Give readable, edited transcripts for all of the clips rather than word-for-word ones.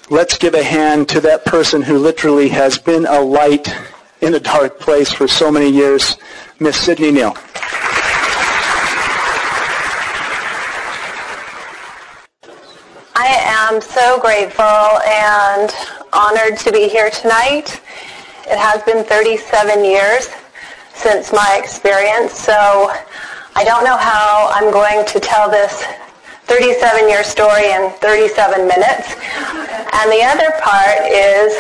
Let's give a hand to that person who literally has been a light in a dark place for so many years, Miss Sydney Neal. I am so grateful and honored to be here tonight. It has been 37 years since my experience, so I don't know how I'm going to tell this 37-year story in 37 minutes. And the other part is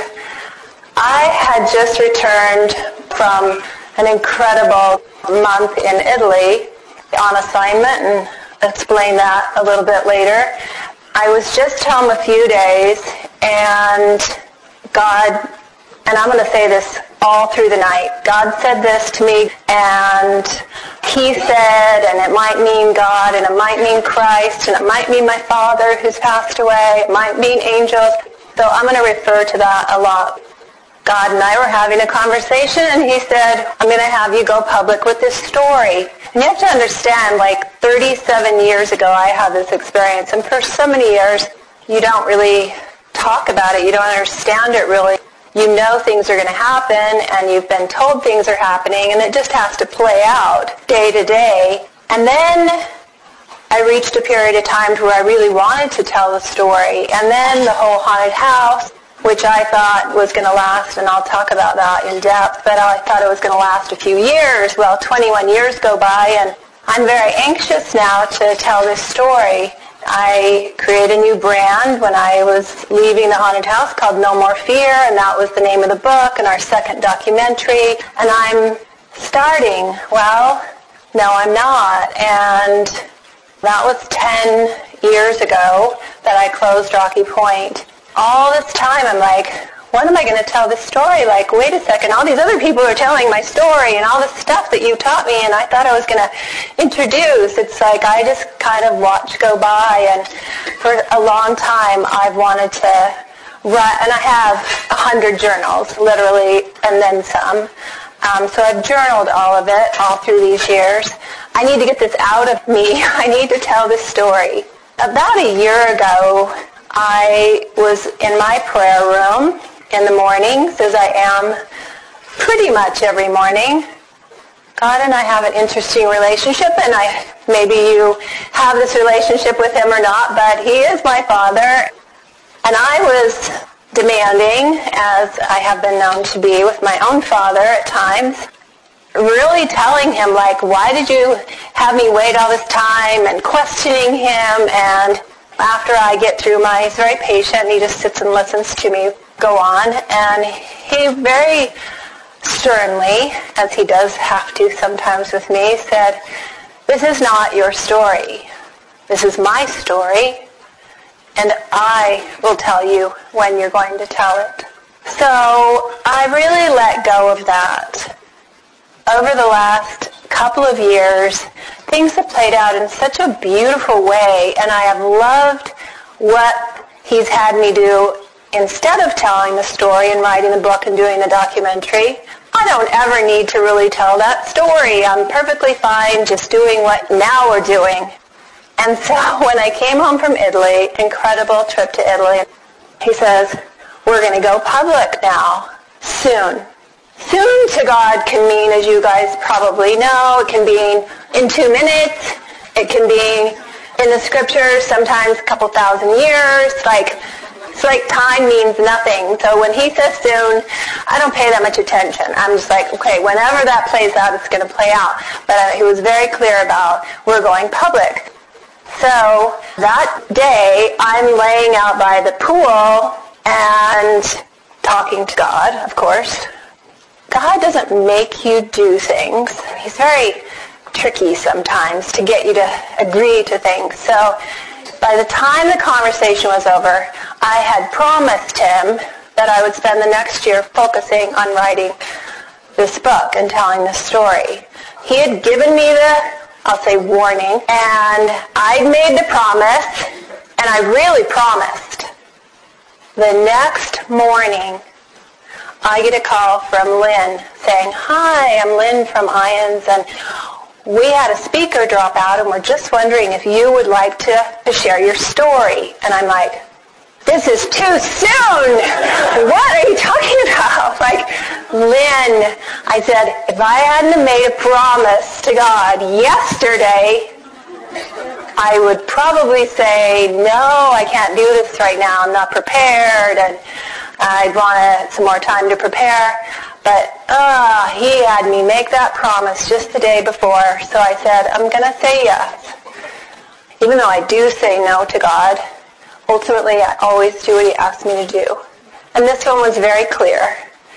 I had just returned from an incredible month in Italy on assignment, and explain that a little bit later. I was just home a few days, and God, and I'm going to say this all through the night, God said this to me, and he said, and it might mean God, and it might mean Christ, and it might mean my father who's passed away, it might mean angels, so I'm going to refer to that a lot. God and I were having a conversation, and he said, I'm going to have you go public with this story. And you have to understand, like 37 years ago, I had this experience, and for so many years, you don't really talk about it. You don't understand it really. You know things are going to happen, and you've been told things are happening, and it just has to play out day to day. And then I reached a period of time where I really wanted to tell the story, and then the whole haunted house, which I thought was going to last, and I'll talk about that in depth, but I thought it was going to last a few years. Well, 21 years go by, and I'm very anxious now to tell this story. I created a new brand when I was leaving the haunted house called No More Fear, and that was the name of the book and our second documentary. And I'm starting, well, no, I'm not. And that was 10 years ago that I closed Rocky Point. All this time I'm like, when am I going to tell this story? Like, wait a second, all these other people are telling my story and all this stuff that you taught me, and I thought I was going to introduce. It's like I just kind of watch go by, and for a long time I've wanted to write, and I have 100 journals, literally, and then some. So I've journaled all of it all through these years. I need to get this out of me. I need to tell this story. About a year ago, I was in my prayer room in the mornings, as I am pretty much every morning. God and I have an interesting relationship, and maybe you have this relationship with him or not, but he is my father. And I was demanding, as I have been known to be with my own father at times, really telling him, like, why did you have me wait all this time, and questioning him. And after I get through he's very patient, and he just sits and listens to me go on, and he very sternly, as he does have to sometimes with me, said, this is not your story. This is my story, and I will tell you when you're going to tell it. So I really let go of that. Over the last couple of years, things have played out in such a beautiful way, and I have loved what he's had me do instead of telling the story and writing the book and doing the documentary. I don't ever need to really tell that story. I'm perfectly fine just doing what now we're doing. And so when I came home from Italy, incredible trip to Italy, he says, we're going to go public now, soon. Soon to God can mean, as you guys probably know, it can mean in 2 minutes. It can be in the scriptures, sometimes a couple thousand years. It's like time means nothing. So when he says soon, I don't pay that much attention. I'm just like, okay, whenever that plays out, it's going to play out. But he was very clear about, we're going public. So that day, I'm laying out by the pool and talking to God, of course. God doesn't make you do things. He's very tricky sometimes to get you to agree to things. So by the time the conversation was over, I had promised him that I would spend the next year focusing on writing this book and telling this story. He had given me warning, and I'd made the promise, and I really promised. The next morning, I get a call from Lynn saying, hi, I'm Lynn from IONS, and we had a speaker drop out, and we're just wondering if you would like to share your story. And I'm like, this is too soon. What are you talking about? Like, Lynn, I said, if I hadn't made a promise to God yesterday, I would probably say, no, I can't do this right now. I'm not prepared, and I'd want some more time to prepare. But he had me make that promise just the day before, so I said, I'm going to say yes. Even though I do say no to God, ultimately I always do what he asks me to do. And this one was very clear.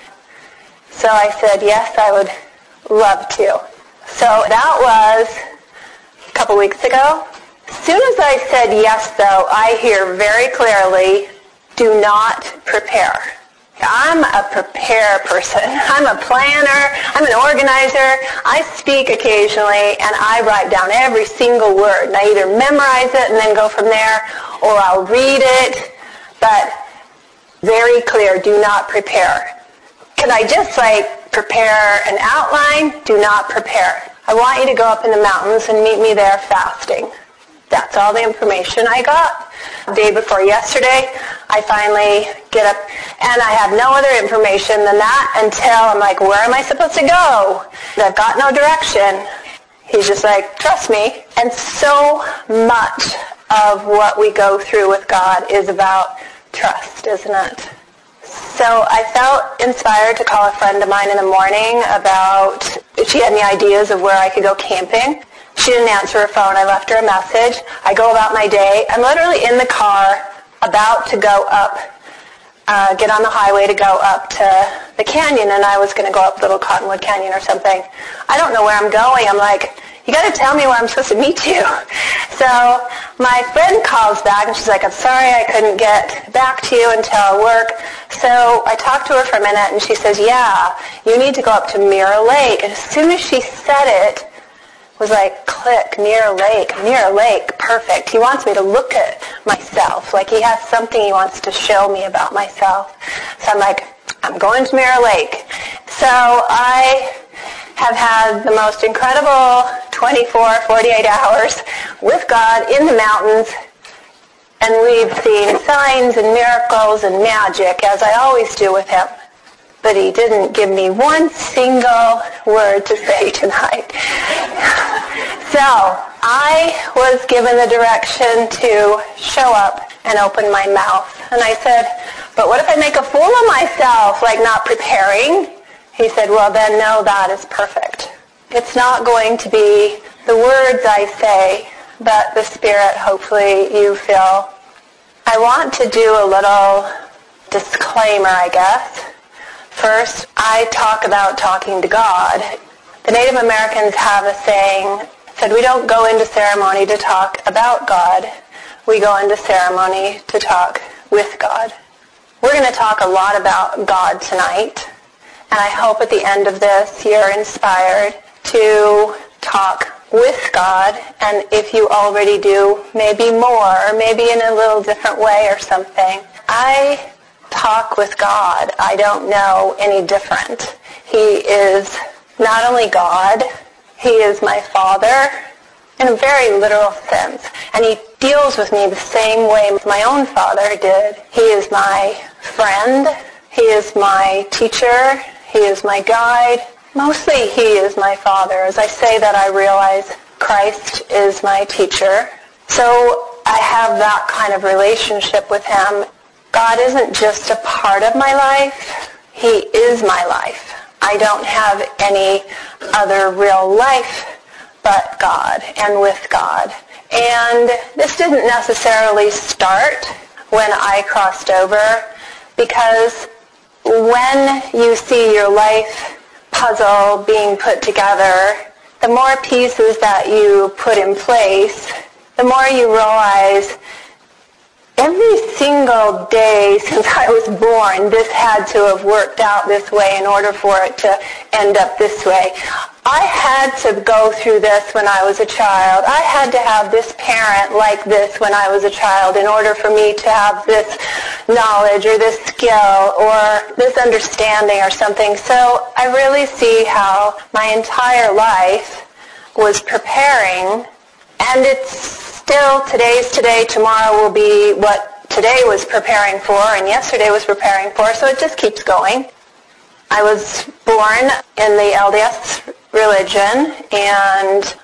So I said, yes, I would love to. So that was a couple weeks ago. As soon as I said yes, though, I hear very clearly, do not prepare. I'm a prepare person. I'm a planner. I'm an organizer. I speak occasionally, and I write down every single word. And I either memorize it and then go from there, or I'll read it. But very clear, do not prepare. Can I just prepare an outline? Do not prepare. I want you to go up in the mountains and meet me there fasting. That's all the information I got. The day before yesterday, I finally get up, and I have no other information than that until I'm like, where am I supposed to go? I've got no direction. He's just like, trust me. And so much of what we go through with God is about trust, isn't it? So I felt inspired to call a friend of mine in the morning about if she had any ideas of where I could go camping. She didn't answer her phone. I left her a message. I go about my day. I'm literally in the car about to go up, get on the highway to go up to the canyon, and I was going to go up Little Cottonwood Canyon or something. I don't know where I'm going. I'm like, you got to tell me where I'm supposed to meet you. So my friend calls back, and she's like, I'm sorry I couldn't get back to you until work. So I talked to her for a minute, and she says, yeah, you need to go up to Mirror Lake. And as soon as she said it, was like, click, Mirror Lake, perfect. He wants me to look at myself, like he has something he wants to show me about myself. So I'm like, I'm going to Mirror Lake. So I have had the most incredible 24, 48 hours with God in the mountains, and we've seen signs and miracles and magic, as I always do with him. But he didn't give me one single word to say tonight. So I was given the direction to show up and open my mouth. And I said, but what if I make a fool of myself, like not preparing? He said, well, then no, that is perfect. It's not going to be the words I say, but the Spirit, hopefully, you feel. I want to do a little disclaimer, I guess. First, I talk about talking to God. The Native Americans have a saying, said we don't go into ceremony to talk about God. We go into ceremony to talk with God. We're going to talk a lot about God tonight, and I hope at the end of this you're inspired to talk with God, and if you already do, maybe more, or maybe in a little different way or something. I talk with God. I don't know any different. He is not only God, he is my Father in a very literal sense. And he deals with me the same way my own father did. He is my friend. He is my teacher. He is my guide. Mostly he is my Father. As I say that, I realize Christ is my teacher. So I have that kind of relationship with him. God isn't just a part of my life. He is my life. I don't have any other real life but God and with God. And this didn't necessarily start when I crossed over, because when you see your life puzzle being put together, the more pieces that you put in place, the more you realize every single day since I was born, this had to have worked out this way in order for it to end up this way. I had to go through this when I was a child. I had to have this parent like this when I was a child in order for me to have this knowledge or this skill or this understanding or something. So I really see how my entire life was preparing, and it's still, today's today, tomorrow will be what today was preparing for and yesterday was preparing for, so it just keeps going. I was born in the LDS religion, and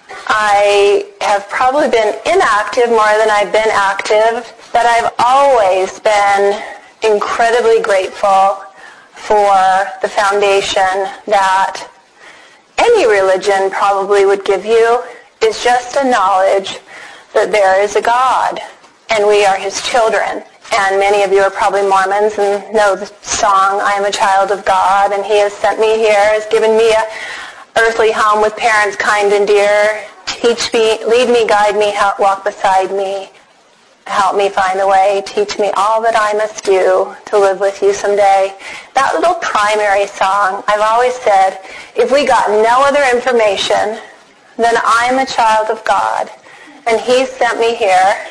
I have probably been inactive more than I've been active, but I've always been incredibly grateful for the foundation that any religion probably would give you, is just a knowledge that there is a God, and we are his children. And many of you are probably Mormons and know the song, I am a child of God, and he has sent me here, has given me a earthly home with parents kind and dear. Teach me, lead me, guide me, walk beside me, help me find the way, teach me all that I must do to live with you someday. That little primary song, I've always said, if we got no other information, then I'm a child of God, and he sent me here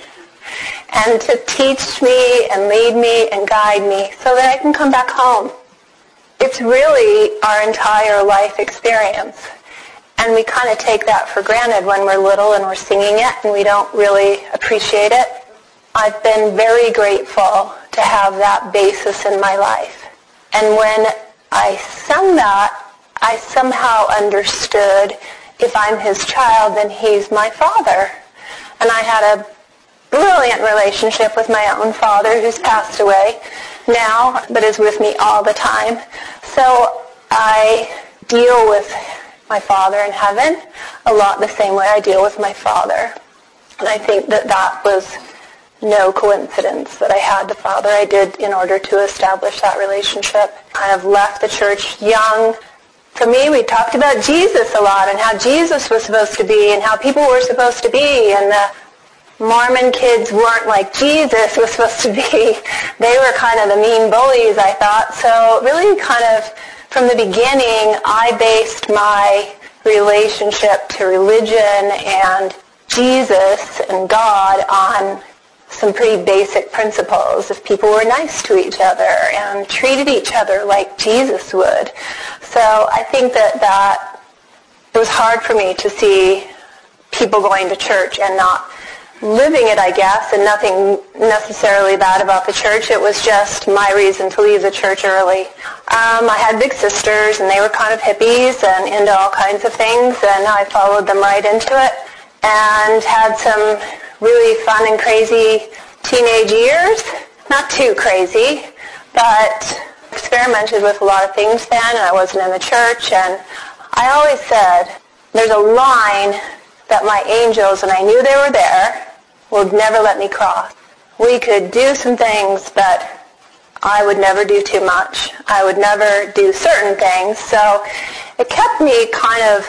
and to teach me and lead me and guide me so that I can come back home. It's really our entire life experience. And we kind of take that for granted when we're little and we're singing it and we don't really appreciate it. I've been very grateful to have that basis in my life. And when I sung that, I somehow understood if I'm his child, then he's my father. And I had a brilliant relationship with my own father, who's passed away now, but is with me all the time. So I deal with my Father in heaven a lot the same way I deal with my father. And I think that that was no coincidence that I had the father I did in order to establish that relationship. I have left the church young. For me, we talked about Jesus a lot and how Jesus was supposed to be and how people were supposed to be, and the Mormon kids weren't like Jesus was supposed to be. They were kind of the mean bullies, I thought. So really kind of from the beginning, I based my relationship to religion and Jesus and God on some pretty basic principles. If people were nice to each other and treated each other like Jesus would. So I think that it was hard for me to see people going to church and not living it, I guess, and nothing necessarily bad about the church. It was just my reason to leave the church early. I had big sisters, and they were kind of hippies and into all kinds of things, and I followed them right into it and had some really fun and crazy teenage years. Not too crazy, but experimented with a lot of things then, and I wasn't in the church. And I always said, there's a line that my angels, and I knew they were there, would never let me cross. We could do some things, but I would never do too much. I would never do certain things. So it kept me kind of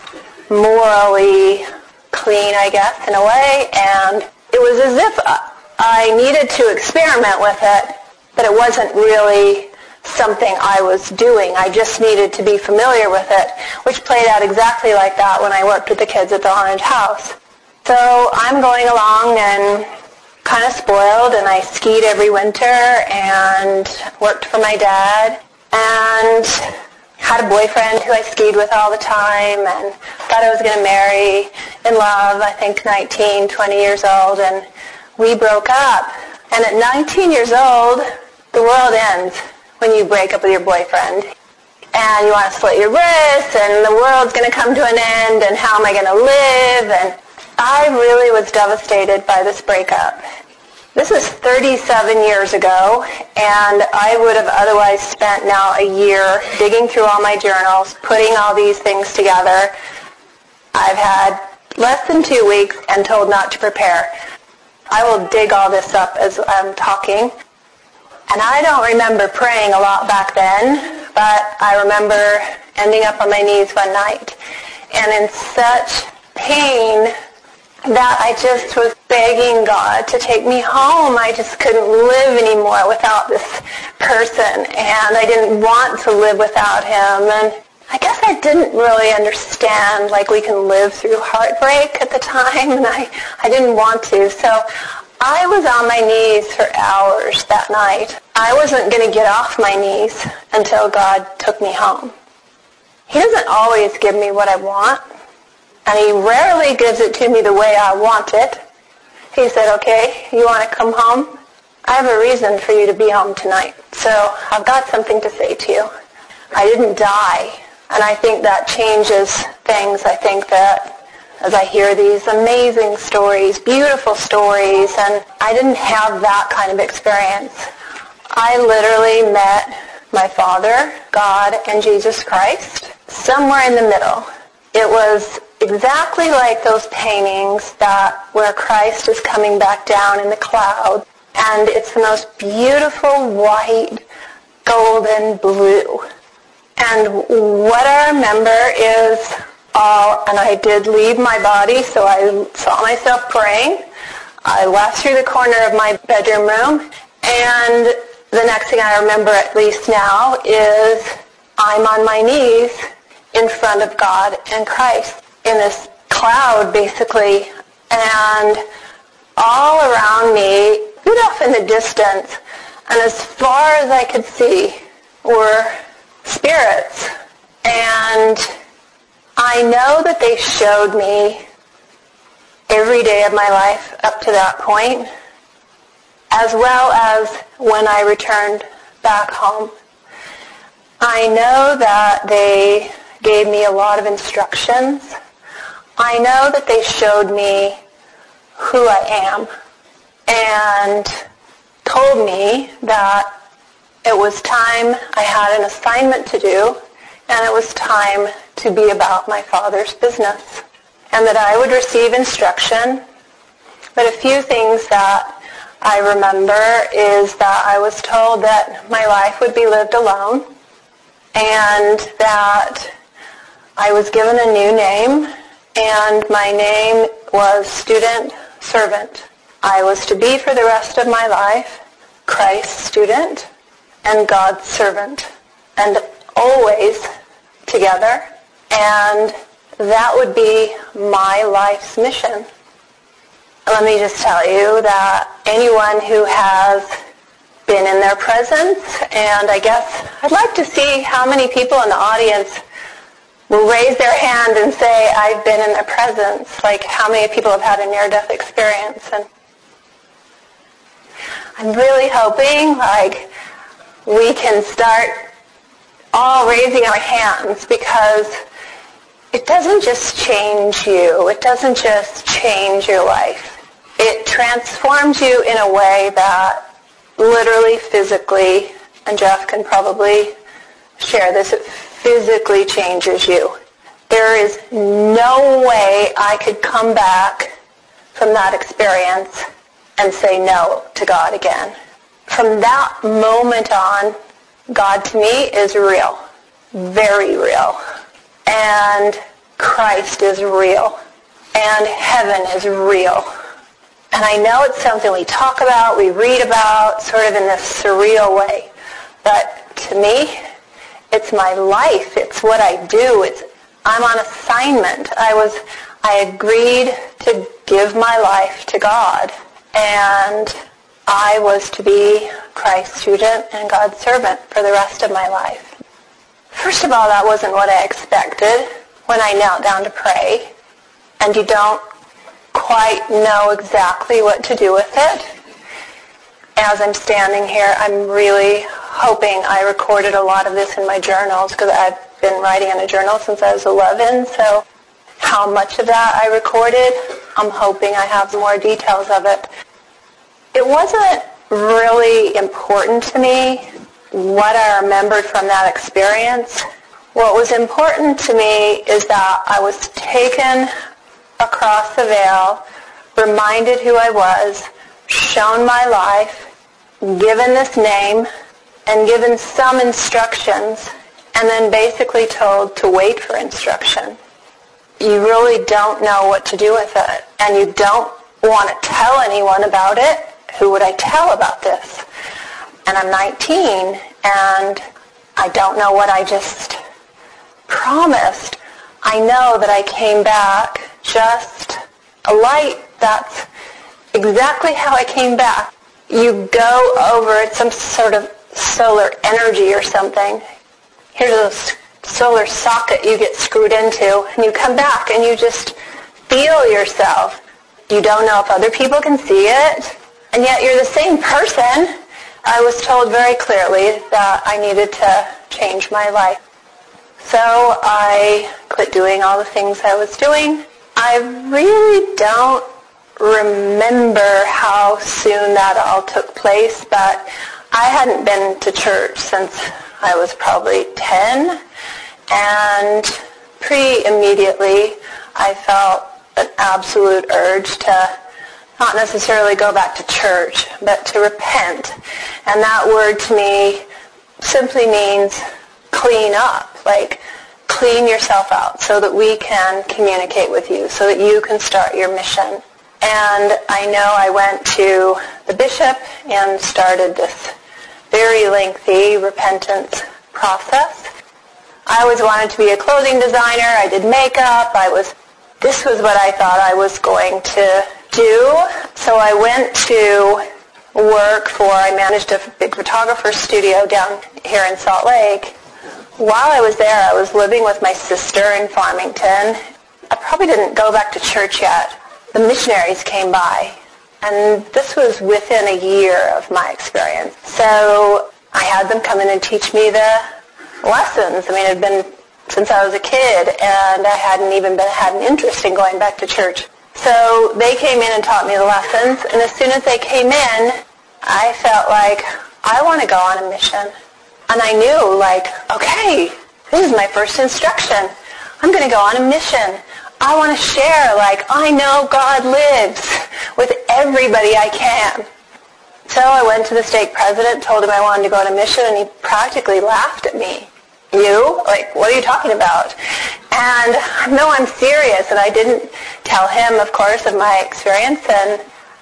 morally clean, I guess, in a way. And it was as if I needed to experiment with it, but it wasn't really something I was doing. I just needed to be familiar with it, which played out exactly like that when I worked with the kids at the Orange House. So I'm going along and kind of spoiled, and I skied every winter and worked for my dad and had a boyfriend who I skied with all the time and thought I was going to marry in love, I think 19, 20 years old, and we broke up. And at 19 years old, the world ends when you break up with your boyfriend. And you want to slit your wrists, and the world's going to come to an end, and how am I going to live? And I really was devastated by this breakup. This is 37 years ago, and I would have otherwise spent now a year digging through all my journals, putting all these things together. I've had less than 2 weeks and told not to prepare. I will dig all this up as I'm talking. And I don't remember praying a lot back then, but I remember ending up on my knees one night and in such pain that I just was begging God to take me home. I just couldn't live anymore without this person, and I didn't want to live without him. And I guess I didn't really understand, like, we can live through heartbreak at the time, and I didn't want to. So I was on my knees for hours that night. I wasn't going to get off my knees until God took me home. He doesn't always give me what I want, and he rarely gives it to me the way I want it. He said, okay, you want to come home? I have a reason for you to be home tonight. So I've got something to say to you. I didn't die. And I think that changes things. I think that as I hear these amazing stories, beautiful stories, and I didn't have that kind of experience. I literally met my Father, God, and Jesus Christ somewhere in the middle. It was exactly like those paintings where Christ is coming back down in the cloud, and it's the most beautiful white, golden blue. And what I remember is and I did leave my body, so I saw myself praying. I left through the corner of my bedroom room, and the next thing I remember, at least now, is I'm on my knees in front of God and Christ in this cloud, basically, and all around me, good off in the distance, and as far as I could see were spirits. And I know that they showed me every day of my life up to that point, as well as when I returned back home. I know that they gave me a lot of instructions. I know that they showed me who I am and told me that it was time I had an assignment to do, and it was time to be about my Father's business, and that I would receive instruction. But a few things that I remember is that I was told that my life would be lived alone, and that I was given a new name, and my name was student servant. I was to be for the rest of my life Christ's student and God's servant, and always together, and that would be my life's mission. Let me just tell you that anyone who has been in their presence, and I guess I'd like to see how many people in the audience will raise their hand and say, I've been in their presence, like how many people have had a near-death experience. And I'm really hoping we can start all raising our hands, because it doesn't just change you. It doesn't just change your life. It transforms you in a way that literally, physically, and Jeff can probably share this, it physically changes you. There is no way I could come back from that experience and say no to God again. From that moment on, God to me is real, very real, and Christ is real, and heaven is real. And I know it's something we talk about, we read about, sort of in this surreal way, but to me, it's my life, it's what I do, I'm on assignment. I agreed to give my life to God, and I was to be Christ's student and God's servant for the rest of my life. First of all, that wasn't what I expected when I knelt down to pray, and you don't quite know exactly what to do with it. As I'm standing here, I'm really hoping I recorded a lot of this in my journals, because I've been writing in a journal since I was 11, so how much of that I recorded, I'm hoping I have more details of it. It wasn't really important to me what I remembered from that experience. What was important to me is that I was taken across the veil, reminded who I was, shown my life, given this name, and given some instructions, and then basically told to wait for instruction. You really don't know what to do with it, and you don't want to tell anyone about it. Who would I tell about this? And I'm 19, and I don't know what I just promised. I know that I came back just a light. That's exactly how I came back. You go over some sort of solar energy or something. Here's a solar socket you get screwed into, and you come back and you just feel yourself. You don't know if other people can see it, And yet you're the same person. I was told very clearly that I needed to change my life. So I quit doing all the things I was doing. I really don't remember how soon that all took place, but I hadn't been to church since I was probably 10, and pretty immediately I felt an absolute urge to not necessarily go back to church, but to repent. And that word to me simply means clean up, like clean yourself out so that we can communicate with you, so that you can start your mission. And I know I went to the bishop and started this very lengthy repentance process. I always wanted to be a clothing designer. I did makeup. This was what I thought I was going to do. So I went to I managed a big photographer studio down here in Salt Lake. While I was there, I was living with my sister in Farmington. I probably didn't go back to church yet. The missionaries came by, and this was within a year of my experience. So I had them come in and teach me the lessons. I mean, it had been since I was a kid, and I hadn't even had an interest in going back to church. So they came in and taught me the lessons, and as soon as they came in, I felt like I want to go on a mission. And I knew, like, okay, this is my first instruction. I'm going to go on a mission. I want to share, like, I know God lives with everybody I can. So I went to the stake president, told him I wanted to go on a mission, and he practically laughed at me. You? Like, what are you talking about? And no, I'm serious. And I didn't tell him, of course, of my experience. And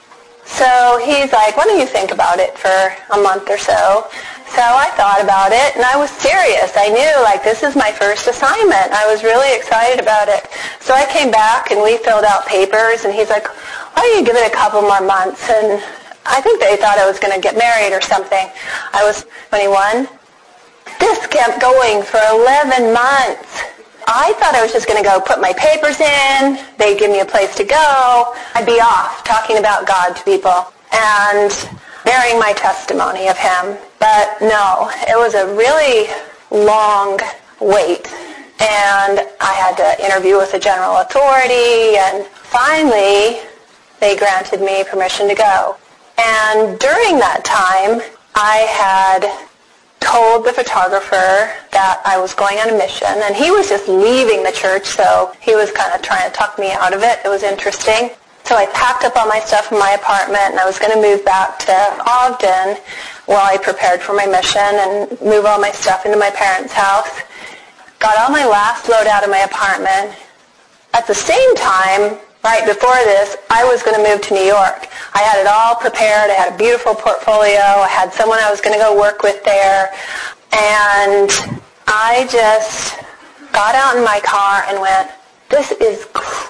so he's like, why don't you think about it for a month or so? So I thought about it, and I was serious. I knew, like, this is my first assignment. I was really excited about it. So I came back, and we filled out papers, and he's like, why don't you give it a couple more months? And I think they thought I was going to get married or something. I was 21. This kept going for 11 months. I thought I was just going to go put my papers in. They'd give me a place to go. I'd be off talking about God to people and bearing my testimony of him. But no, it was a really long wait. And I had to interview with the general authority. And finally, they granted me permission to go. And during that time, I had told the photographer that I was going on a mission, and he was just leaving the church, so he was kind of trying to talk me out of it. It was interesting. So I packed up all my stuff in my apartment, and I was going to move back to Ogden while I prepared for my mission and move all my stuff into my parents' house. Got all my last load out of my apartment. At the same time, right before this, I was going to move to New York. I had it all prepared. I had a beautiful portfolio. I had someone I was going to go work with there. And I just got out in my car and went, this is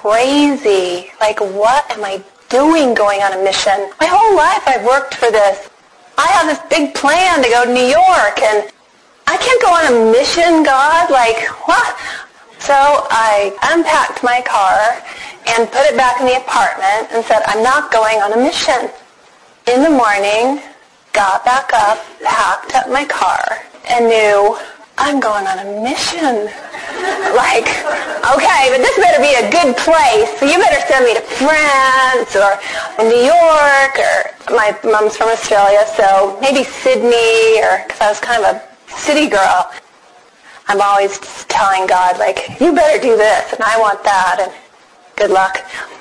crazy. Like, what am I doing going on a mission? My whole life I've worked for this. I have this big plan to go to New York, and I can't go on a mission, God? Like, what? So I unpacked my car and put it back in the apartment and said, I'm not going on a mission. In the morning, got back up, packed up my car, and knew, I'm going on a mission. Like, okay, but this better be a good place. So you better send me to France or New York, or my mom's from Australia, so maybe Sydney, or because I was kind of a city girl. I'm always telling God, like, you better do this, and I want that, and good luck.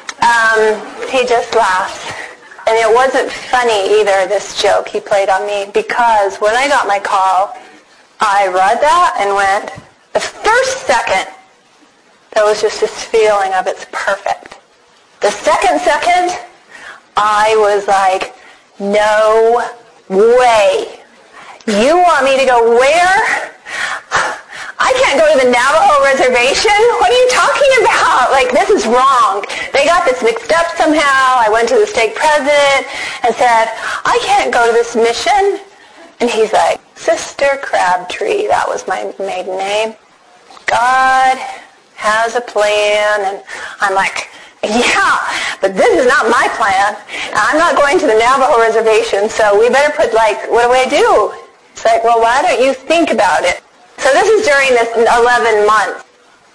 He just laughs. And it wasn't funny either, this joke he played on me, because when I got my call, I read that and went, the first second, there was just this feeling of it's perfect. The second, I was like, no way. You want me to go where? I can't go to the Navajo reservation? What are you talking about? Like, this is wrong. They got this mixed up somehow. I went to the stake president and said, I can't go to this mission. And he's like, Sister Crabtree, that was my maiden name. God has a plan. And I'm like, yeah, but this is not my plan. I'm not going to the Navajo reservation, so we better put, what do I do? It's like, well, why don't you think about it? So this is during this 11 months.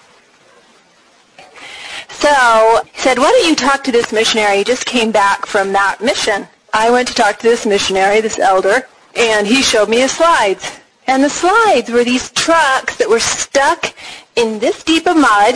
So he said, why don't you talk to this missionary? He just came back from that mission. I went to talk to this missionary, this elder, and he showed me his slides. And the slides were these trucks that were stuck in this deep of mud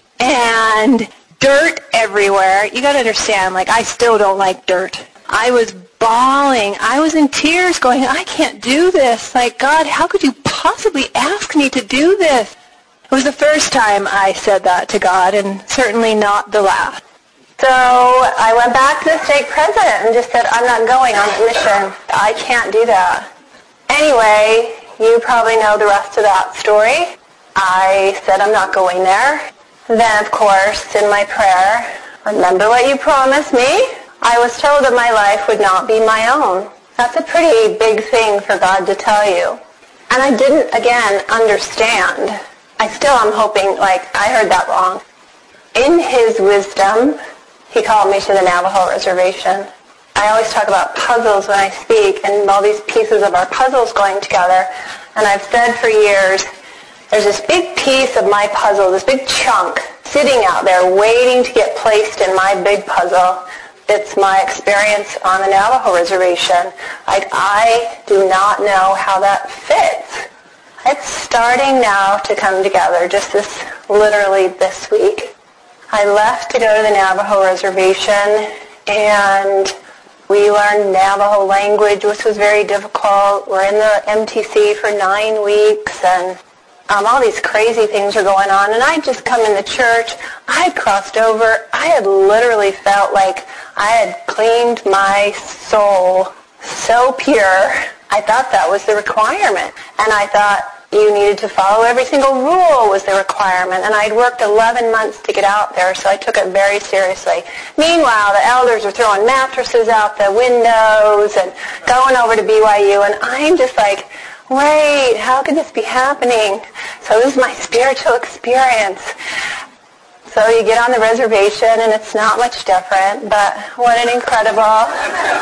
and dirt everywhere. You got to understand, I still don't like dirt. I was bawling. I was in tears going, I can't do this. God, how could you possibly ask me to do this? It was the first time I said that to God, and certainly not the last. So I went back to the stake president and just said, I'm not going on the mission. I can't do that. Anyway, you probably know the rest of that story. I said I'm not going there. Then, of course, in my prayer, remember what you promised me? I was told that my life would not be my own. That's a pretty big thing for God to tell you. And I didn't, again, understand. I still am hoping, I heard that wrong. In his wisdom, he called me to the Navajo reservation. I always talk about puzzles when I speak, and all these pieces of our puzzles going together. And I've said for years, there's this big piece of my puzzle, this big chunk, sitting out there waiting to get placed in my big puzzle. It's my experience on the Navajo reservation. I do not know how that fits. It's starting now to come together, just literally this week. I left to go to the Navajo reservation, and we learned Navajo language, which was very difficult. We're in the MTC for 9 weeks, and all these crazy things are going on. And I'd just come in the church. I had crossed over. I had literally felt like I had cleaned my soul so pure. I thought that was the requirement. And I thought you needed to follow every single rule was the requirement. And I'd worked 11 months to get out there, so I took it very seriously. Meanwhile, the elders are throwing mattresses out the windows and going over to BYU, and I'm just like, wait, how could this be happening? So this is my spiritual experience. So you get on the reservation, and it's not much different, but what an incredible...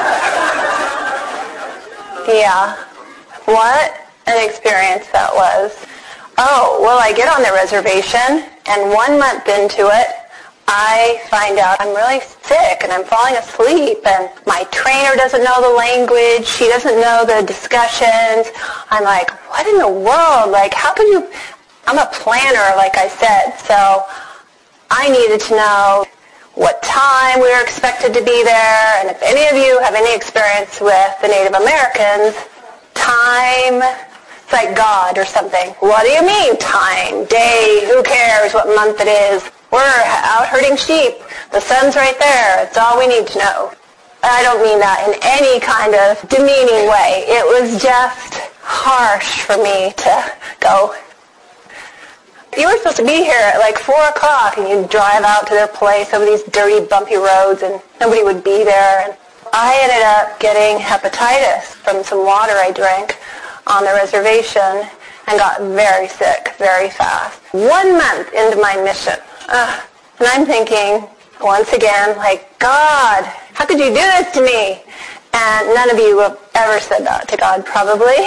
Yeah. What an experience that was. Oh, well, I get on the reservation, and 1 month into it, I find out I'm really sick, and I'm falling asleep, and my trainer doesn't know the language. She doesn't know the discussions. I'm like, what in the world? How could you... I'm a planner, like I said, so I needed to know what time we were expected to be there, and if any of you have any experience with the Native Americans, time, it's like God or something. What do you mean, time, day, who cares what month it is? We're out herding sheep. The sun's right there. It's all we need to know. I don't mean that in any kind of demeaning way. It was just harsh for me to go, you were supposed to be here at 4 o'clock, and you'd drive out to their place over these dirty, bumpy roads, and nobody would be there. And I ended up getting hepatitis from some water I drank on the reservation and got very sick very fast. 1 month into my mission. And I'm thinking, once again, God, how could you do this to me? And none of you have ever said that to God, probably.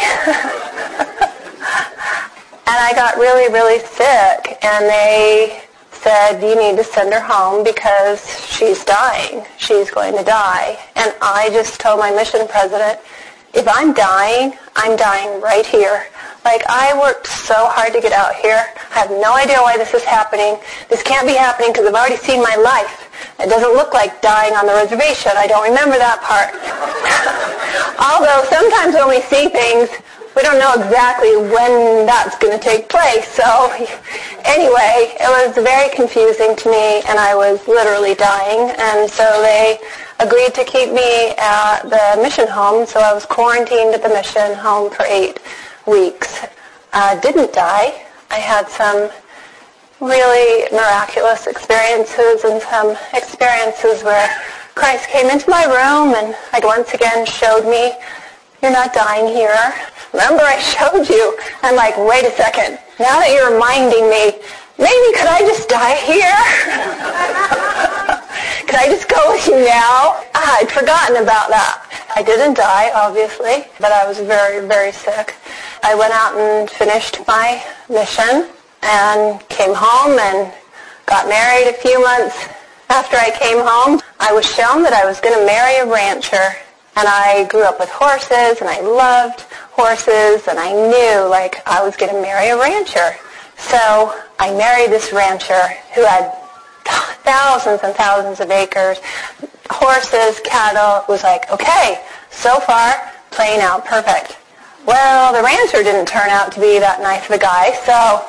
And I got really, really sick, and they said, you need to send her home because she's dying. She's going to die. And I just told my mission president, if I'm dying right here. I worked so hard to get out here. I have no idea why this is happening. This can't be happening because I've already seen my life. It doesn't look like dying on the reservation. I don't remember that part. Although sometimes when we see things, we don't know exactly when that's going to take place. So anyway, it was very confusing to me, and I was literally dying. And so they agreed to keep me at the mission home. So I was quarantined at the mission home for 8 weeks. Didn't die. I had some really miraculous experiences and some experiences where Christ came into my room and once again showed me, you're not dying here. Remember I showed you? I'm like, wait a second. Now that you're reminding me, maybe could I just die here? Can I just go with you now? I'd forgotten about that. I didn't die, obviously, but I was very, very sick. I went out and finished my mission and came home and got married a few months after I came home. I was shown that I was going to marry a rancher, and I grew up with horses, and I loved horses, and I knew, like, I was going to marry a rancher. So I married this rancher who had thousands and thousands of acres, horses, cattle. It was like, okay, so far, playing out perfect. Well, the rancher didn't turn out to be that nice of a guy, so,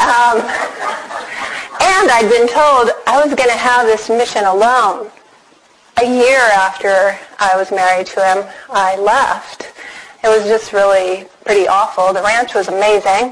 and I'd been told I was going to have this mission alone. A year after I was married to him, I left. It was just really pretty awful. The ranch was amazing.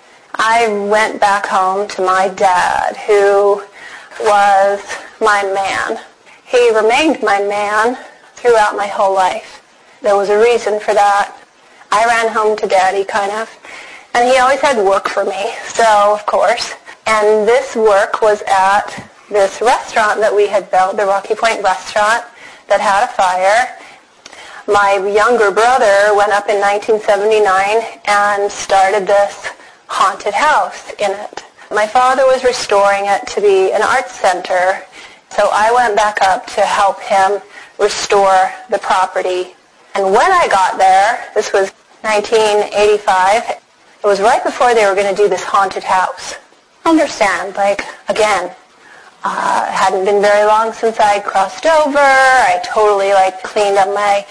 I went back home to my dad, who was my man. He remained my man throughout my whole life. There was a reason for that. I ran home to Daddy, kind of, and he always had work for me, so, of course. And this work was at this restaurant that we had built, the Rocky Point restaurant, that had a fire. My younger brother went up in 1979 and started this haunted house in it. My father was restoring it to be an arts center, so I went back up to help him restore the property. And when I got there, this was 1985, it was right before they were going to do this haunted house. Understand, like, again, it hadn't been very long since I crossed over. I totally, like, cleaned up my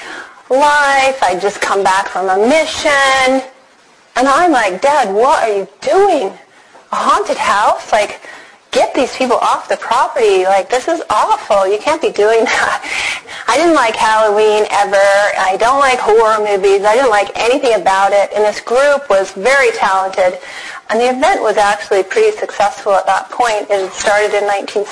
life. I'd just come back from a mission. And I'm like, Dad, what are you doing? A haunted house? Like, get these people off the property. Like, this is awful. You can't be doing that. I didn't like Halloween ever. I don't like horror movies. I didn't like anything about it. And this group was very talented. And the event was actually pretty successful at that point. It started in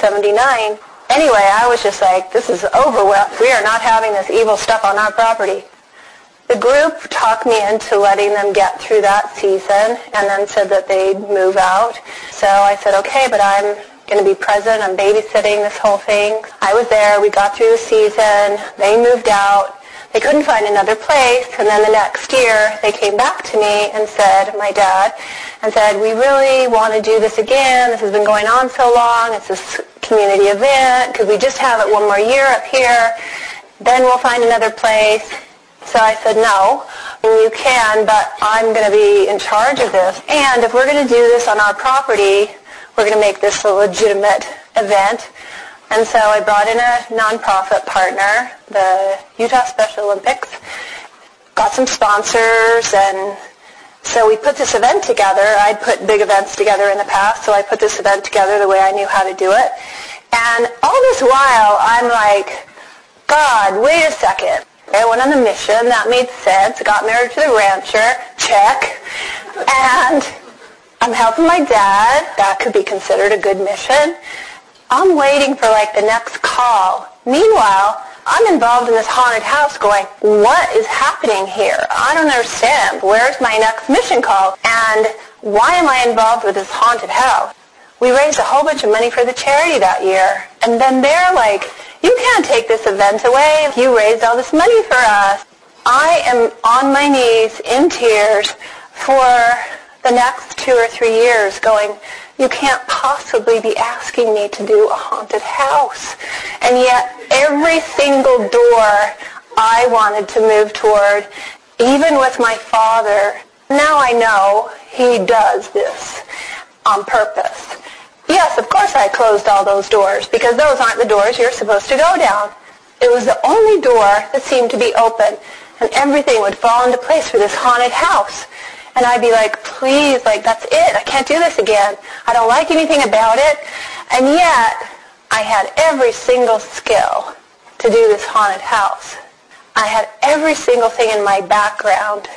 1979. Anyway, I was just like, this is over with. We are not having this evil stuff on our property. The group talked me into letting them get through that season and then said that they'd move out. So I said, okay, but I'm going to be present. I'm babysitting this whole thing. I was there. We got through the season. They moved out. They couldn't find another place. And then the next year, they came back to me and said, my dad, and said, we really want to do this again. This has been going on so long. It's this community event. Could we just have it one more year up here? Then we'll find another place. So I said, no, you can, but I'm going to be in charge of this. And if we're going to do this on our property, we're going to make this a legitimate event. And so I brought in a nonprofit partner, the Utah Special Olympics, got some sponsors, and so we put this event together. I'd put big events together in the past, so I put this event together the way I knew how to do it. And all this while, I'm like, God, wait a second. I went on a mission. That made sense. I got married to the rancher. Check. And I'm helping my dad. That could be considered a good mission. I'm waiting for, like, the next call. Meanwhile, I'm involved in this haunted house going, what is happening here? I don't understand. Where's my next mission call? And why am I involved with this haunted house? We raised a whole bunch of money for the charity that year. And then they're like, you can't take this event away. You raised all this money for us. I am on my knees in tears for the next 2 or 3 years going, you can't possibly be asking me to do a haunted house. And yet every single door I wanted to move toward, even with my father, now I know he does this on purpose. Yes, of course I closed all those doors, because those aren't the doors you're supposed to go down. It was the only door that seemed to be open, and everything would fall into place for this haunted house. And I'd be like, please, like, that's it. I can't do this again. I don't like anything about it. And yet, I had every single skill to do this haunted house. I had every single thing in my background.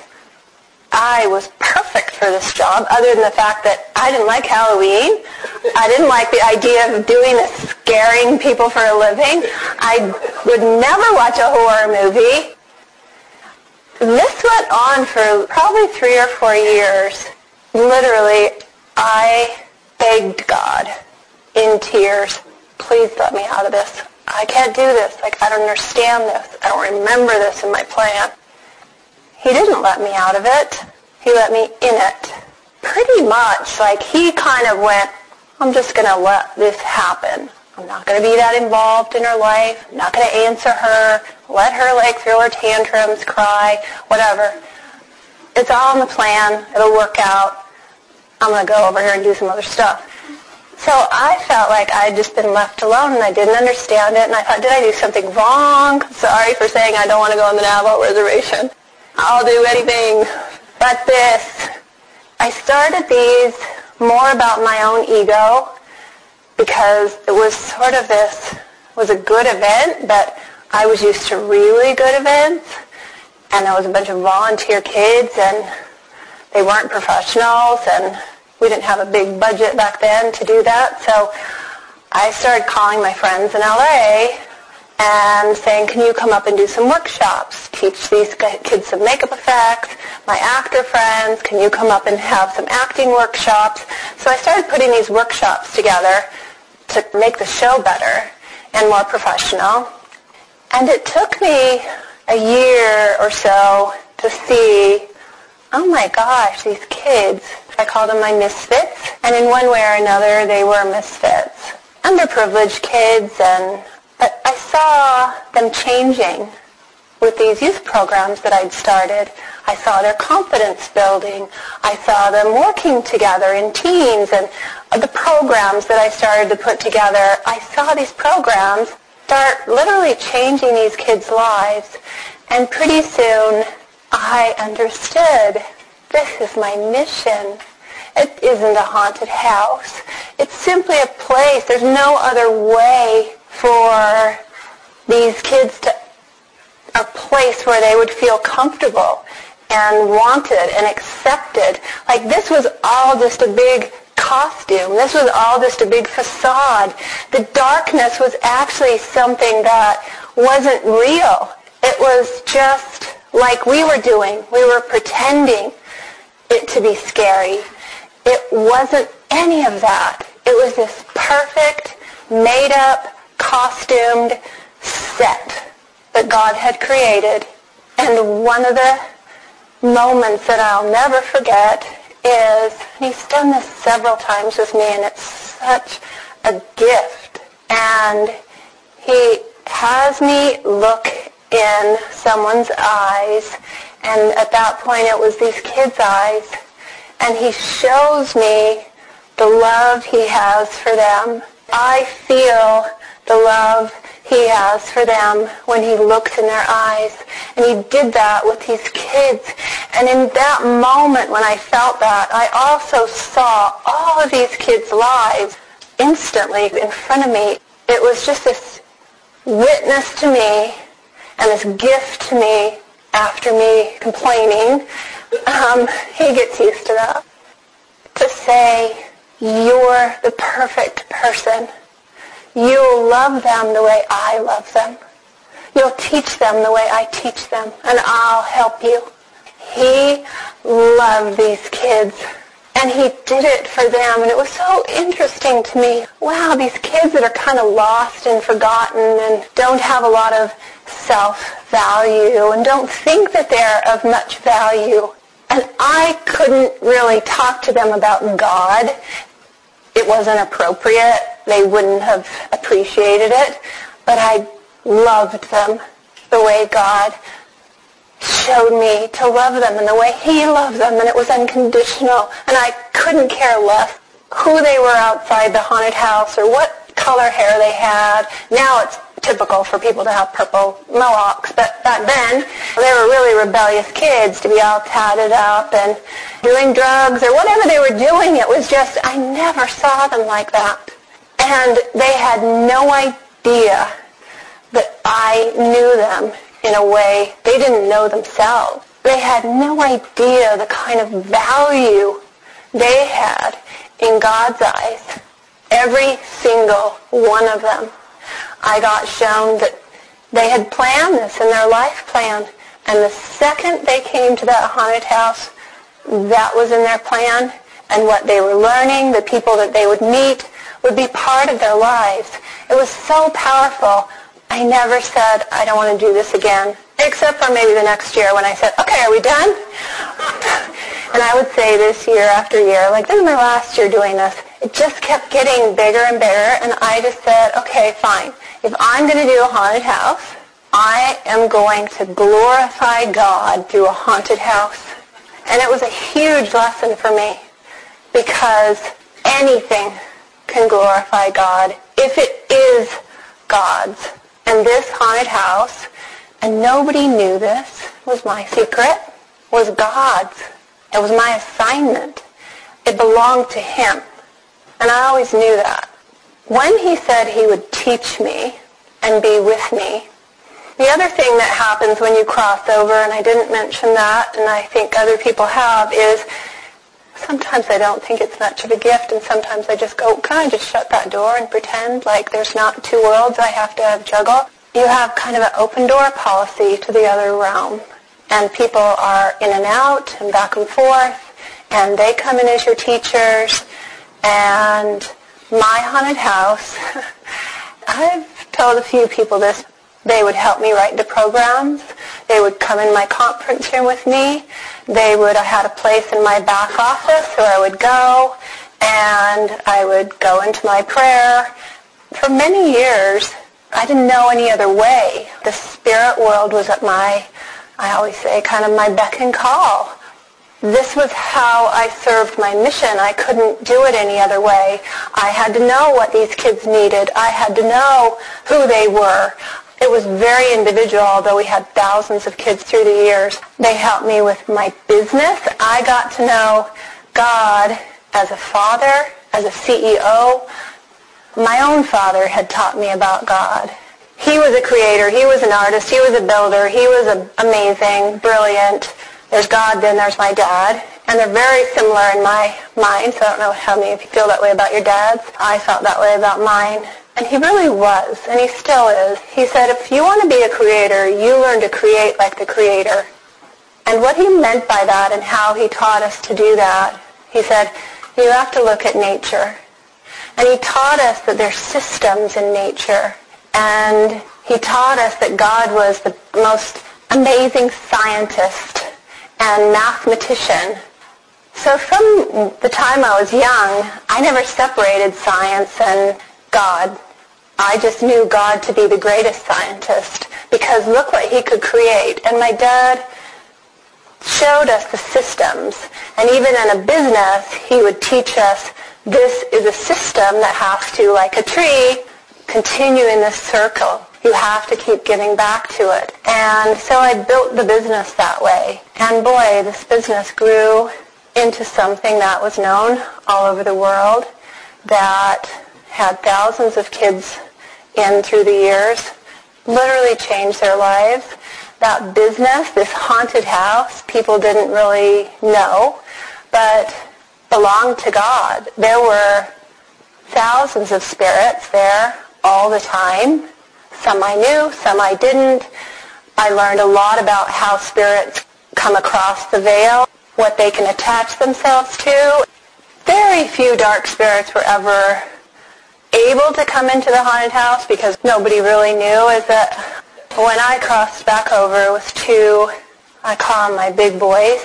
I was perfect for this job, other than the fact that I didn't like Halloween. I didn't like the idea of doing this, scaring people for a living. I would never watch a horror movie. This went on for probably 3 or 4 years. Literally, I begged God in tears, please let me out of this. I can't do this. Like, I don't understand this. I don't remember this in my plan. He didn't let me out of it. He let me in it. Pretty much, like, he kind of went, I'm just going to let this happen. I'm not going to be that involved in her life. I'm not going to answer her, let her, like, throw her tantrums, cry, whatever. It's all in the plan. It'll work out. I'm going to go over here and do some other stuff. So I felt like I'd just been left alone, and I didn't understand it, and I thought, did I do something wrong? Sorry for saying I don't want to go on the Navajo reservation. I'll do anything but this. I started these more about my own ego, because it was sort of this, was a good event, but I was used to really good events, and there was a bunch of volunteer kids, and they weren't professionals, and we didn't have a big budget back then to do that. So I started calling my friends in LA and saying, can you come up and do some workshops? Teach these kids some makeup effects. My actor friends, can you come up and have some acting workshops? So I started putting these workshops together to make the show better and more professional. And it took me a year or so to see, oh my gosh, these kids, I called them my misfits, and in one way or another they were misfits. Underprivileged kids, but I saw them changing with these youth programs that I'd started. I saw their confidence building. I saw them working together in teams, and the programs that I started to put together, I saw these programs start literally changing these kids' lives, and pretty soon I understood, this is my mission. It isn't a haunted house. It's simply a place. There's no other way for these kids to, a place where they would feel comfortable and wanted and accepted. Like, this was all just a big costume. This was all just a big facade. The darkness was actually something that wasn't real. It was just like we were doing. We were pretending it to be scary. It wasn't any of that. It was this perfect, made-up, costumed set that God had created. And one of the moments that I'll never forget is, and he's done this several times with me, and it's such a gift. And he has me look in someone's eyes, and at that point it was these kids' eyes, and he shows me the love he has for them. I feel the love he has for them when he looks in their eyes. And he did that with these kids. And in that moment when I felt that, I also saw all of these kids' lives instantly in front of me. It was just this witness to me and this gift to me after me complaining. He gets used to that. To say, you're the perfect person. You'll love them the way I love them. You'll teach them the way I teach them, and I'll help you. He loved these kids, and he did it for them, and it was so interesting to me. Wow, these kids that are kind of lost and forgotten and don't have a lot of self-value and don't think that they're of much value. And I couldn't really talk to them about God. It wasn't appropriate. They wouldn't have appreciated it. But I loved them the way God showed me to love them and the way he loved them, and it was unconditional. And I couldn't care less who they were outside the haunted house or what color hair they had. Now it's typical for people to have purple mohawks, but back then they were really rebellious kids to be all tatted up and doing drugs or whatever they were doing. It was just, I never saw them like that. And they had no idea that I knew them in a way they didn't know themselves. They had no idea the kind of value they had in God's eyes. Every single one of them. I got shown that they had planned this in their life plan. And the second they came to that haunted house, that was in their plan. And what they were learning, the people that they would meet, would be part of their lives. It was so powerful. I never said, I don't want to do this again, except for maybe the next year when I said, okay, are we done? And I would say this year after year, like, this is my last year doing this. It just kept getting bigger and bigger, and I just said, okay, fine. If I'm going to do a haunted house, I am going to glorify God through a haunted house. And it was a huge lesson for me, because anything can glorify God if it is God's. And this haunted house, and nobody knew this, was my secret, was God's. It was my assignment. It belonged to Him. And I always knew that. When He said He would teach me and be with me, the other thing that happens when you cross over, and I didn't mention that, and I think other people have, is sometimes I don't think it's much of a gift, and sometimes I just go, can I just shut that door and pretend like there's not two worlds I have to juggle? You have kind of an open door policy to the other realm, and people are in and out and back and forth, and they come in as your teachers, and my haunted house, I've told a few people this, they would help me write the programs. They would come in my conference room with me. I had a place in my back office where I would go, and I would go into my prayer. For many years, I didn't know any other way. The spirit world was at I always say, kind of my beck and call. This was how I served my mission. I couldn't do it any other way. I had to know what these kids needed. I had to know who they were. It was very individual, although we had thousands of kids through the years. They helped me with my business. I got to know God as a father, as a CEO. My own father had taught me about God. He was a creator. He was an artist. He was a builder. He was amazing, brilliant. There's God, then there's my dad. And they're very similar in my mind, so I don't know how many of you feel that way about your dads. I felt that way about mine. And he really was, and he still is. He said, if you want to be a creator, you learn to create like the creator. And what he meant by that and how he taught us to do that, he said, you have to look at nature. And he taught us that there's systems in nature. And he taught us that God was the most amazing scientist and mathematician. So from the time I was young, I never separated science and God. I just knew God to be the greatest scientist, because look what He could create. And my dad showed us the systems. And even in a business, he would teach us this is a system that has to, like a tree, continue in this circle. You have to keep giving back to it. And so I built the business that way. And boy, this business grew into something that was known all over the world, that had thousands of kids in through the years, literally changed their lives. That business, this haunted house, people didn't really know, but belonged to God. There were thousands of spirits there all the time. Some I knew, some I didn't. I learned a lot about how spirits come across the veil, what they can attach themselves to. Very few dark spirits were ever able to come into the haunted house because nobody really knew. Is that when I crossed back over with two, I call them my big boys.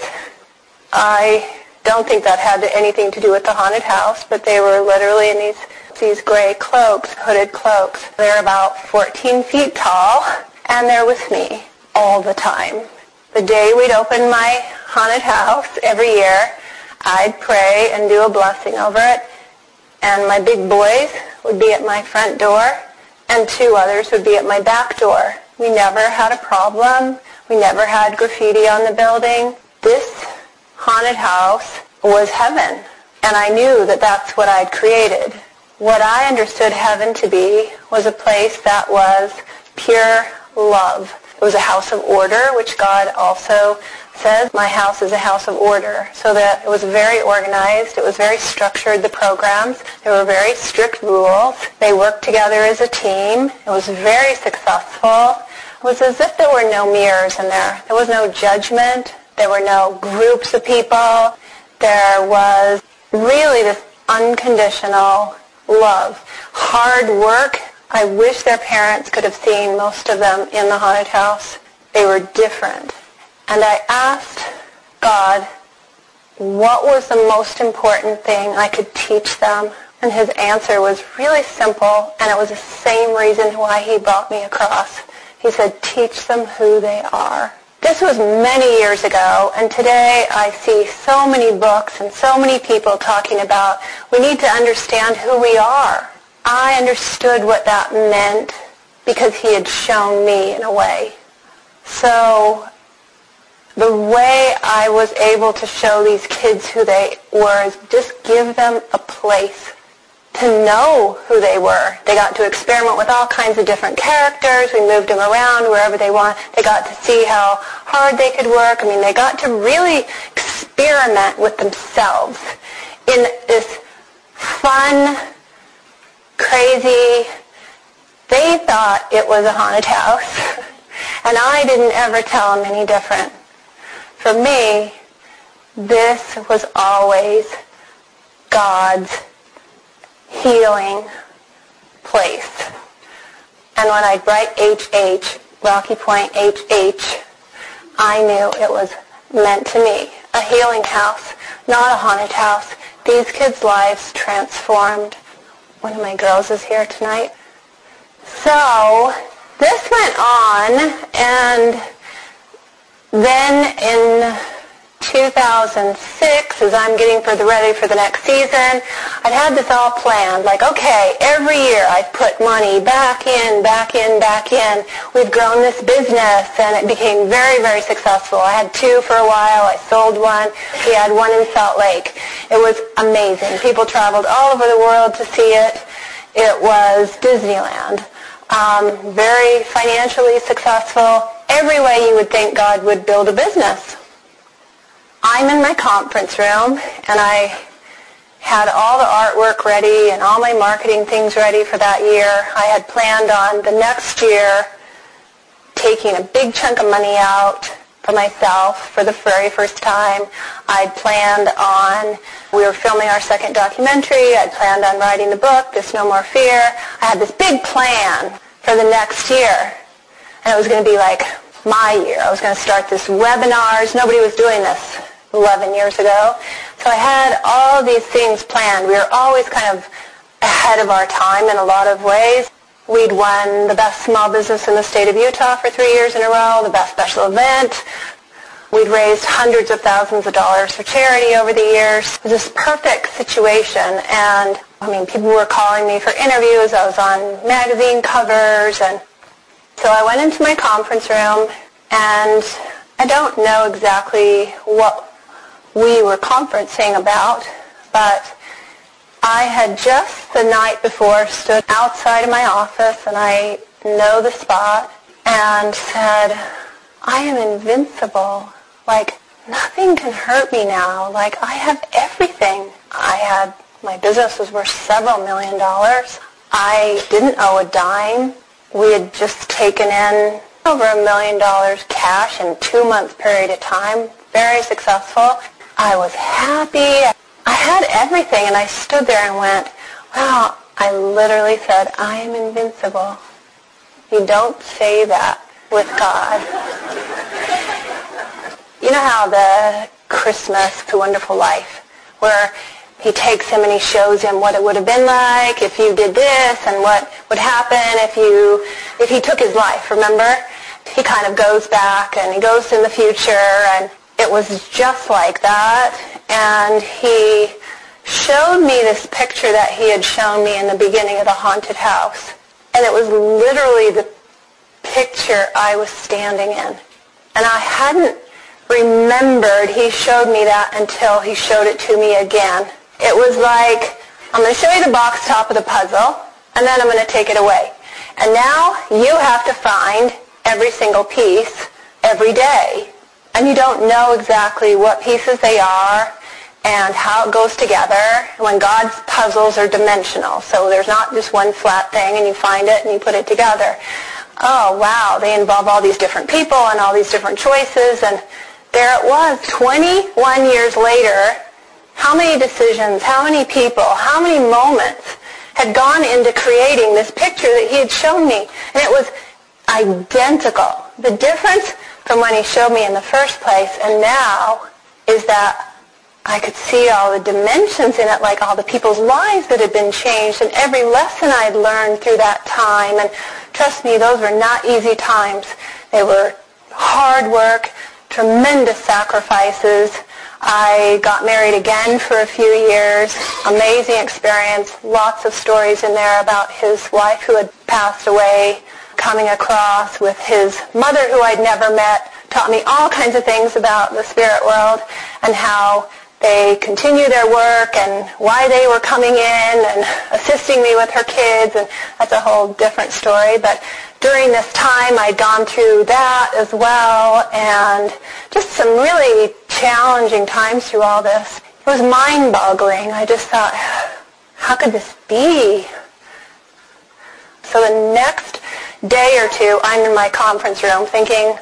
I don't think that had anything to do with the haunted house, but they were literally in these gray cloaks, hooded cloaks. They're about 14 feet tall, and they're with me all the time. The day we'd open my haunted house every year, I'd pray and do a blessing over it, and my big boys would be at my front door, and two others would be at my back door. We never had a problem. We never had graffiti on the building. This haunted house was heaven, and I knew that that's what I'd created. What I understood heaven to be was a place that was pure love. It was a house of order, which God also says, my house is a house of order. So that it was very organized. It was very structured, the programs. There were very strict rules. They worked together as a team. It was very successful. It was as if there were no mirrors in there. There was no judgment. There were no groups of people. There was really this unconditional love. Hard work. I wish their parents could have seen most of them in the haunted house. They were different. And I asked God, what was the most important thing I could teach them? And his answer was really simple, and it was the same reason why he brought me across. He said, teach them who they are. This was many years ago, and today I see so many books and so many people talking about we need to understand who we are. I understood what that meant because he had shown me in a way. So the way I was able to show these kids who they were is just give them a place to know who they were. They got to experiment with all kinds of different characters. We moved them around wherever they want. They got to see how hard they could work. I mean, they got to really experiment with themselves in this fun, crazy, they thought it was a haunted house. And I didn't ever tell them any different. For me, this was always God's healing place. And when I'd write HH, Rocky Point HH, I knew it was meant to me. A healing house, not a haunted house. These kids' lives transformed. One of my girls is here tonight. So this went on, and then in 2006, as I'm getting ready for the next season, I'd had this all planned. Like, okay, every year I'd put money back in. We've grown this business, and it became very, very successful. I had 2 for a while. I sold one. We had one in Salt Lake. It was amazing. People traveled all over the world to see it. It was Disneyland. Very financially successful. Every way you would think God would build a business. I'm in my conference room, and I had all the artwork ready and all my marketing things ready for that year. I had planned on the next year taking a big chunk of money out for myself for the very first time. I'd planned on, we were filming our second documentary. I'd planned on writing the book, This No More Fear. I had this big plan for the next year, and it was going to be like my year. I was going to start this webinars. Nobody was doing this 11 years ago. So I had all these things planned. We were always kind of ahead of our time in a lot of ways. We'd won the best small business in the state of Utah for 3 years in a row, the best special event. We'd raised hundreds of thousands of dollars for charity over the years. It was this perfect situation, and I mean, people were calling me for interviews. I was on magazine covers, and so I went into my conference room, and I don't know exactly what we were conferencing about, but I had just the night before stood outside of my office, and I know the spot, and said, I am invincible. Like, nothing can hurt me now. Like, I have everything. My business was worth several $1 million. I didn't owe a dime. We had just taken in over $1 million cash in 2 months period of time. Very successful. I was happy. I had everything, and I stood there and went, wow, I literally said, I am invincible. You don't say that with God. You know how the Christmas, The Wonderful Life, where he takes him and he shows him what it would have been like if you did this, and what would happen if he took his life, remember? He kind of goes back and he goes in the future, and it was just like that. And he showed me this picture that he had shown me in the beginning of the haunted house. And it was literally the picture I was standing in. And I hadn't remembered he showed me that until he showed it to me again. It was like, I'm going to show you the box top of the puzzle, and then I'm going to take it away. And now you have to find every single piece every day. And you don't know exactly what pieces they are and how it goes together. When God's puzzles are dimensional, so there's not just one flat thing and you find it and you put it together. Oh, wow, they involve all these different people and all these different choices, and there it was, 21 years later. How many decisions, how many people, how many moments had gone into creating this picture that he had shown me. And it was identical. The difference from when he showed me in the first place and now is that I could see all the dimensions in it, like all the people's lives that had been changed and every lesson I'd learned through that time. And trust me, those were not easy times. They were hard work, tremendous sacrifices. I got married again for a few years. Amazing experience. Lots of stories in there about his wife who had passed away, coming across with his mother who I'd never met, taught me all kinds of things about the spirit world and how they continue their work and why they were coming in and assisting me with her kids, and that's a whole different story. But during this time, I'd gone through that as well, and just some really challenging times through all this. It was mind-boggling. I just thought, how could this be? So the next day or two, I'm in my conference room thinking,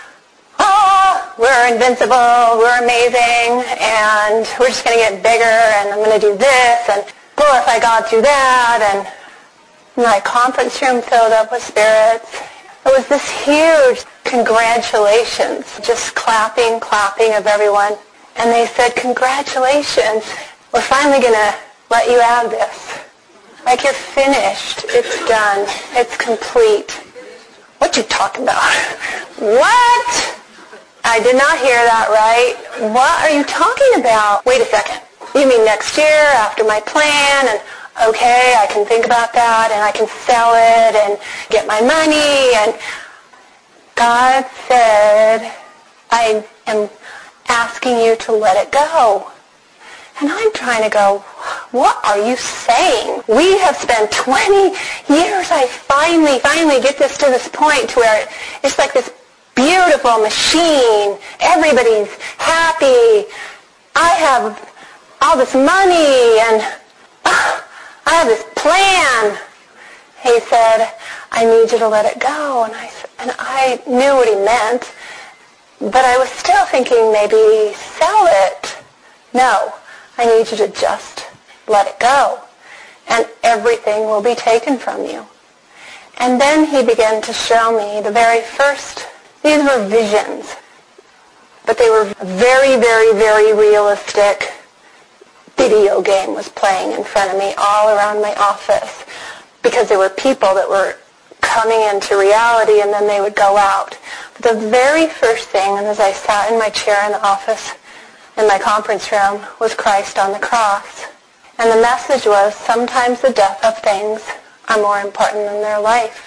we're invincible, we're amazing, and we're just going to get bigger, and I'm going to do this, and glorify God through that, and my conference room filled up with spirits. It was this huge congratulations, just clapping of everyone. And they said, congratulations, we're finally going to let you have this. Like, you're finished, it's done, it's complete. What you talking about? What? I did not hear that right. What are you talking about? Wait a second. You mean next year after my plan? And okay, I can think about that and I can sell it and get my money. And God said, I am asking you to let it go. And I'm trying to go, what are you saying? We have spent 20 years. I finally get this to this point to where it's like this beautiful machine. Everybody's happy. I have all this money and I have this plan. He said, I need you to let it go. And I knew what he meant, but I was still thinking maybe sell it. No, I need you to just let it go, and everything will be taken from you. And then he began to show me the very first. These were visions, but they were very, very, very realistic. Video game was playing in front of me all around my office because there were people that were coming into reality and then they would go out. But the very first thing, and as I sat in my chair in the office in my conference room, was Christ on the cross. And the message was, sometimes the death of things are more important than their life.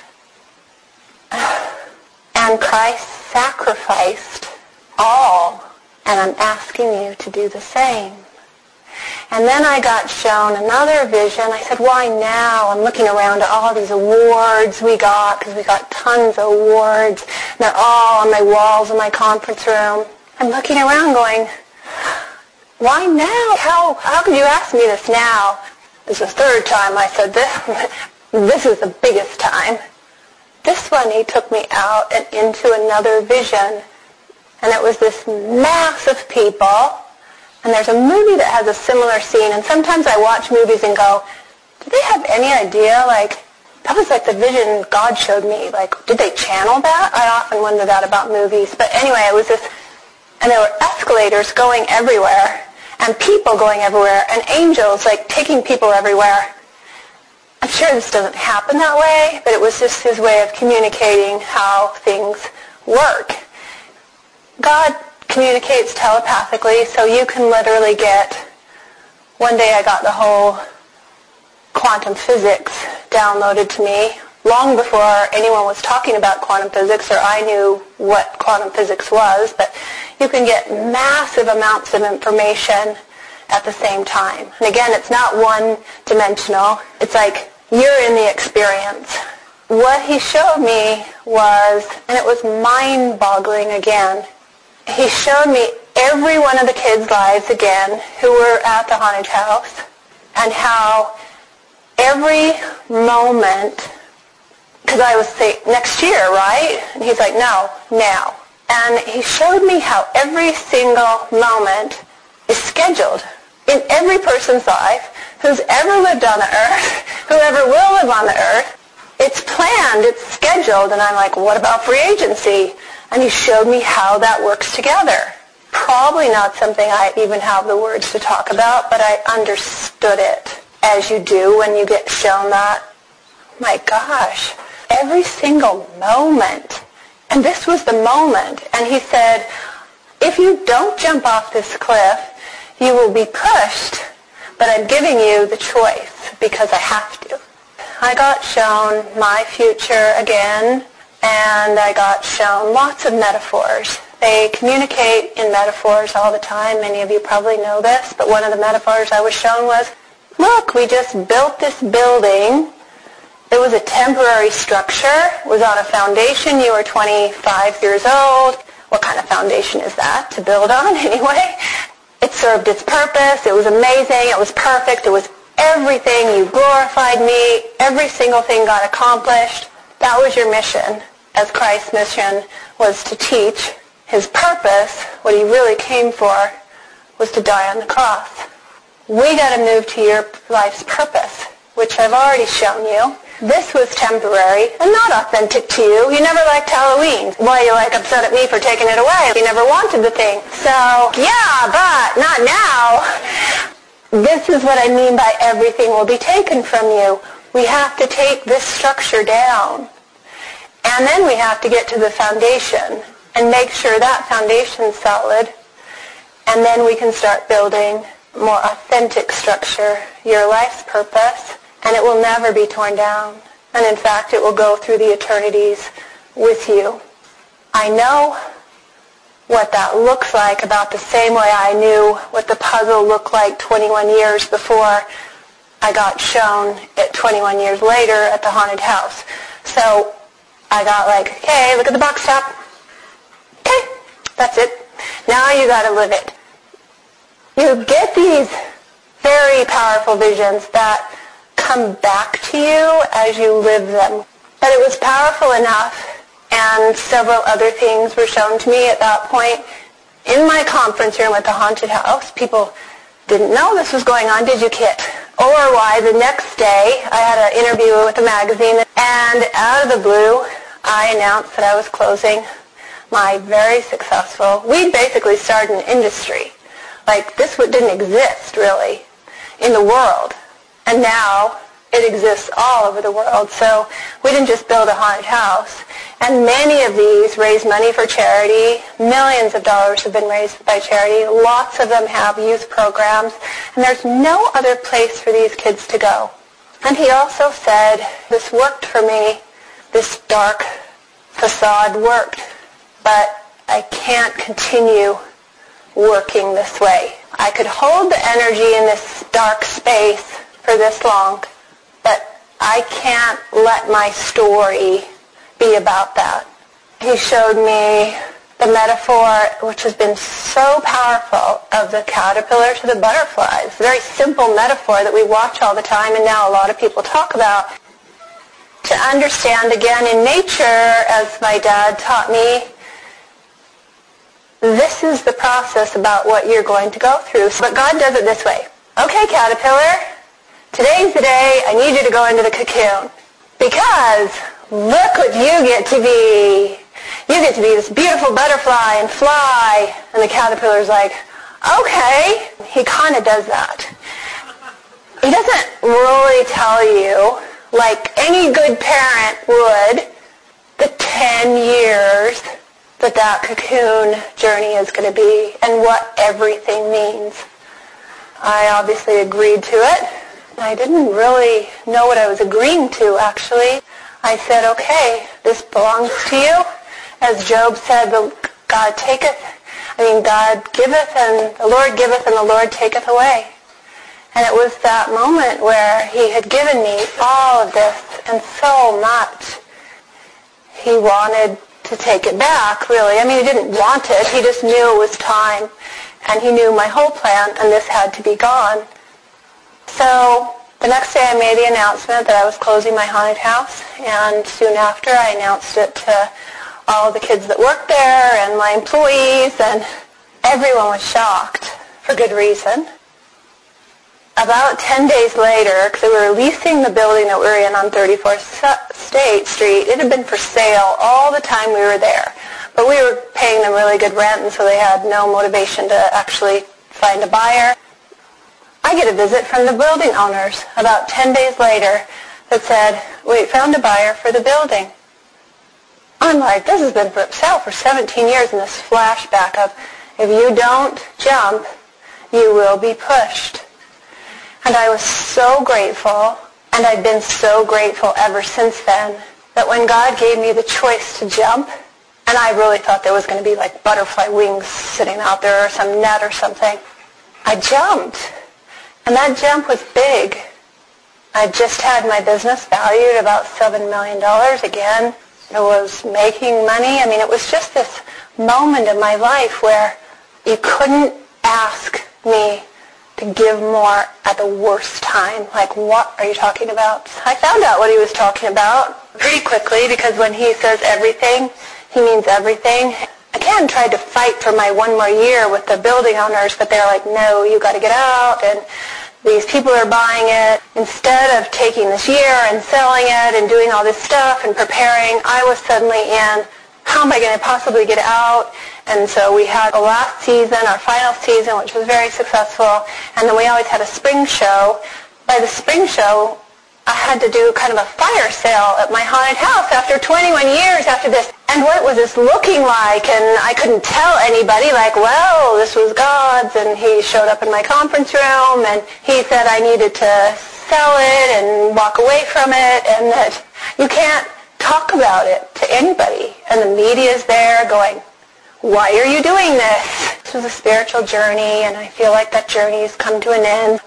And Christ sacrificed all, and I'm asking you to do the same. And then I got shown another vision. I said, why now? I'm looking around at all these awards we got, because we got tons of awards. And they're all on my walls in my conference room. I'm looking around going, why now? How could you ask me this now? This is the third time I said this. This is the biggest time. This one, he took me out and into another vision. And it was this mass of people. And there's a movie that has a similar scene. And sometimes I watch movies and go, do they have any idea? Like, that was like the vision God showed me. Like, did they channel that? I often wonder that about movies. But anyway, it was this, and there were escalators going everywhere. And people going everywhere. And angels, like, taking people everywhere. I'm sure this doesn't happen that way, but it was just his way of communicating how things work. God communicates telepathically, so you can literally get, one day I got the whole quantum physics downloaded to me, long before anyone was talking about quantum physics or I knew what quantum physics was, but you can get massive amounts of information at the same time. And again, it's not one-dimensional. It's like you're in the experience. What he showed me was, and it was mind-boggling again, he showed me every one of the kids' lives again who were at the haunted house and how every moment, because I was saying, next year, right? And he's like, no, now. And he showed me how every single moment is scheduled in every person's life. who's ever lived on the earth, who ever will live on the earth. It's planned, it's scheduled. And I'm like, what about free agency? And he showed me how that works together. Probably not something I even have the words to talk about, but I understood it, as you do when you get shown that. My gosh, every single moment. And this was the moment. And he said, if you don't jump off this cliff, you will be pushed, but I'm giving you the choice because I have to. I got shown my future again, and I got shown lots of metaphors. They communicate in metaphors all the time. Many of you probably know this, but one of the metaphors I was shown was, look, we just built this building. It was a temporary structure. It was on a foundation. You were 25 years old. What kind of foundation is that to build on anyway? It served its purpose. It was amazing. It was perfect. It was everything. You glorified me. Every single thing got accomplished. That was your mission, as Christ's mission was to teach. His purpose, what he really came for, was to die on the cross. We got to move to your life's purpose, which I've already shown you. This was temporary and not authentic to you. You never liked Halloween. Well, you're upset at me for taking it away. You never wanted the thing. So, yeah, but not now. This is what I mean by everything will be taken from you. We have to take this structure down. And then we have to get to the foundation and make sure that foundation's solid. And then we can start building more authentic structure, your life's purpose. And it will never be torn down. And in fact, it will go through the eternities with you. I know what that looks like about the same way I knew what the puzzle looked like 21 years before I got shown it 21 years later at the haunted house. So I got okay, look at the box top. Okay, that's it. Now you got to live it. You get these very powerful visions that come back to you as you live them. But it was powerful enough, and several other things were shown to me at that point. In my conference room at the haunted house, people didn't know this was going on, did you, Kit? Or why the next day I had an interview with a magazine, and out of the blue, I announced that I was closing my very successful, we basically started an industry. This didn't exist, really, in the world. And now it exists all over the world. So we didn't just build a haunted house. And many of these raise money for charity. Millions of dollars have been raised by charity. Lots of them have youth programs. And there's no other place for these kids to go. And he also said, this worked for me. This dark facade worked. But I can't continue working this way. I could hold the energy in this dark space for this long, but I can't let my story be about that. He showed me the metaphor, which has been so powerful, of the caterpillar to the butterfly. It's a very simple metaphor that we watch all the time, and now a lot of people talk about. To understand, again, in nature, as my dad taught me, this is the process about what you're going to go through. But God does it this way. Okay, caterpillar, today's the day I need you to go into the cocoon. Because look what you get to be. You get to be this beautiful butterfly and fly. And the caterpillar's like, okay. He kind of does that. He doesn't really tell you, like any good parent would, the 10 years that cocoon journey is going to be and what everything means. I obviously agreed to it. I didn't really know what I was agreeing to, actually. I said, okay, this belongs to you. As Job said, God giveth and the Lord giveth and the Lord taketh away. And it was that moment where he had given me all of this and so much. He wanted to take it back, really. I mean, he didn't want it. He just knew it was time. And he knew my whole plan, and this had to be gone. So the next day I made the announcement that I was closing my haunted house, and soon after I announced it to all the kids that worked there and my employees, and everyone was shocked for good reason. About 10 days later, because we were leasing the building that we were in on 34th State Street, it had been for sale all the time we were there. But we were paying them really good rent, and so they had no motivation to actually find a buyer. I get a visit from the building owners about 10 days later that said, we found a buyer for the building. I'm like, this has been for sale for 17 years, and this flashback of, if you don't jump, you will be pushed. And I was so grateful, and I've been so grateful ever since then, that when God gave me the choice to jump, and I really thought there was going to be like butterfly wings sitting out there or some net or something, I jumped. And that jump was big. I just had my business valued at about $7 million again. It was making money. I mean, it was just this moment in my life where you couldn't ask me to give more at the worst time. Like, what are you talking about? I found out what he was talking about pretty quickly, because when he says everything, he means everything. Again, tried to fight for my one more year with the building owners, but they're like, no, you got to get out, and these people are buying it. Instead of taking this year and selling it and doing all this stuff and preparing, I was suddenly in, how am I going to possibly get out? And so we had a last season, our final season, which was very successful, and then we always had a spring show. By the spring show, I had to do kind of a fire sale at my haunted house after 21 years after this. And what was this looking like? And I couldn't tell anybody, like, well, this was God's. And he showed up in my conference room, and he said I needed to sell it and walk away from it, and that you can't talk about it to anybody. And the media's there going, why are you doing this? This was a spiritual journey, and I feel like that journey has come to an end.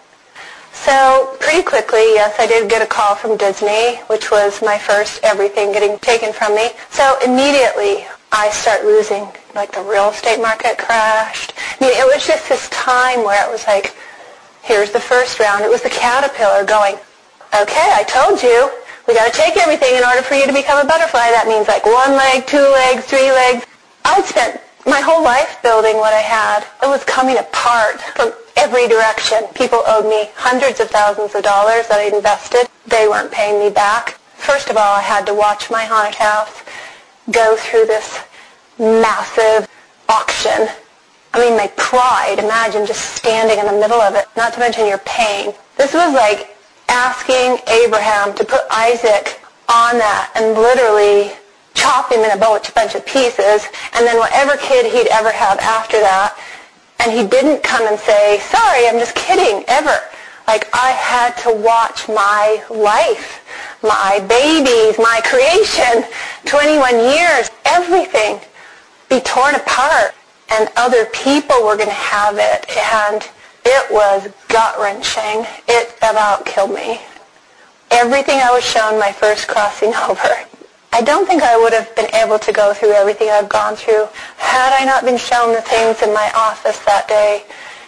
So pretty quickly, yes, I did get a call from Disney, which was my first everything getting taken from me. So immediately, I start losing, like the real estate market crashed. I mean, it was just this time where it was like, here's the first round. It was the caterpillar going, okay, I told you, we got to take everything in order for you to become a butterfly. That means like 1 leg, 2 legs, 3 legs. I'd spent my whole life building what I had. It was coming apart from every direction. People owed me hundreds of thousands of dollars that I'd invested. They weren't paying me back. First of all, I had to watch my haunted house go through this massive auction. I mean, my pride, imagine just standing in the middle of it, not to mention your pain. This was like asking Abraham to put Isaac on that and literally chop him in a bunch of pieces, and then whatever kid he'd ever have after that. And he didn't come and say, sorry, I'm just kidding, ever. Like, I had to watch my life, my babies, my creation, 21 years, everything be torn apart. And other people were going to have it. And it was gut-wrenching. It about killed me. Everything I was shown my first crossing over, I don't think I would have been able to go through everything I've gone through had I not been shown the things in my office that day.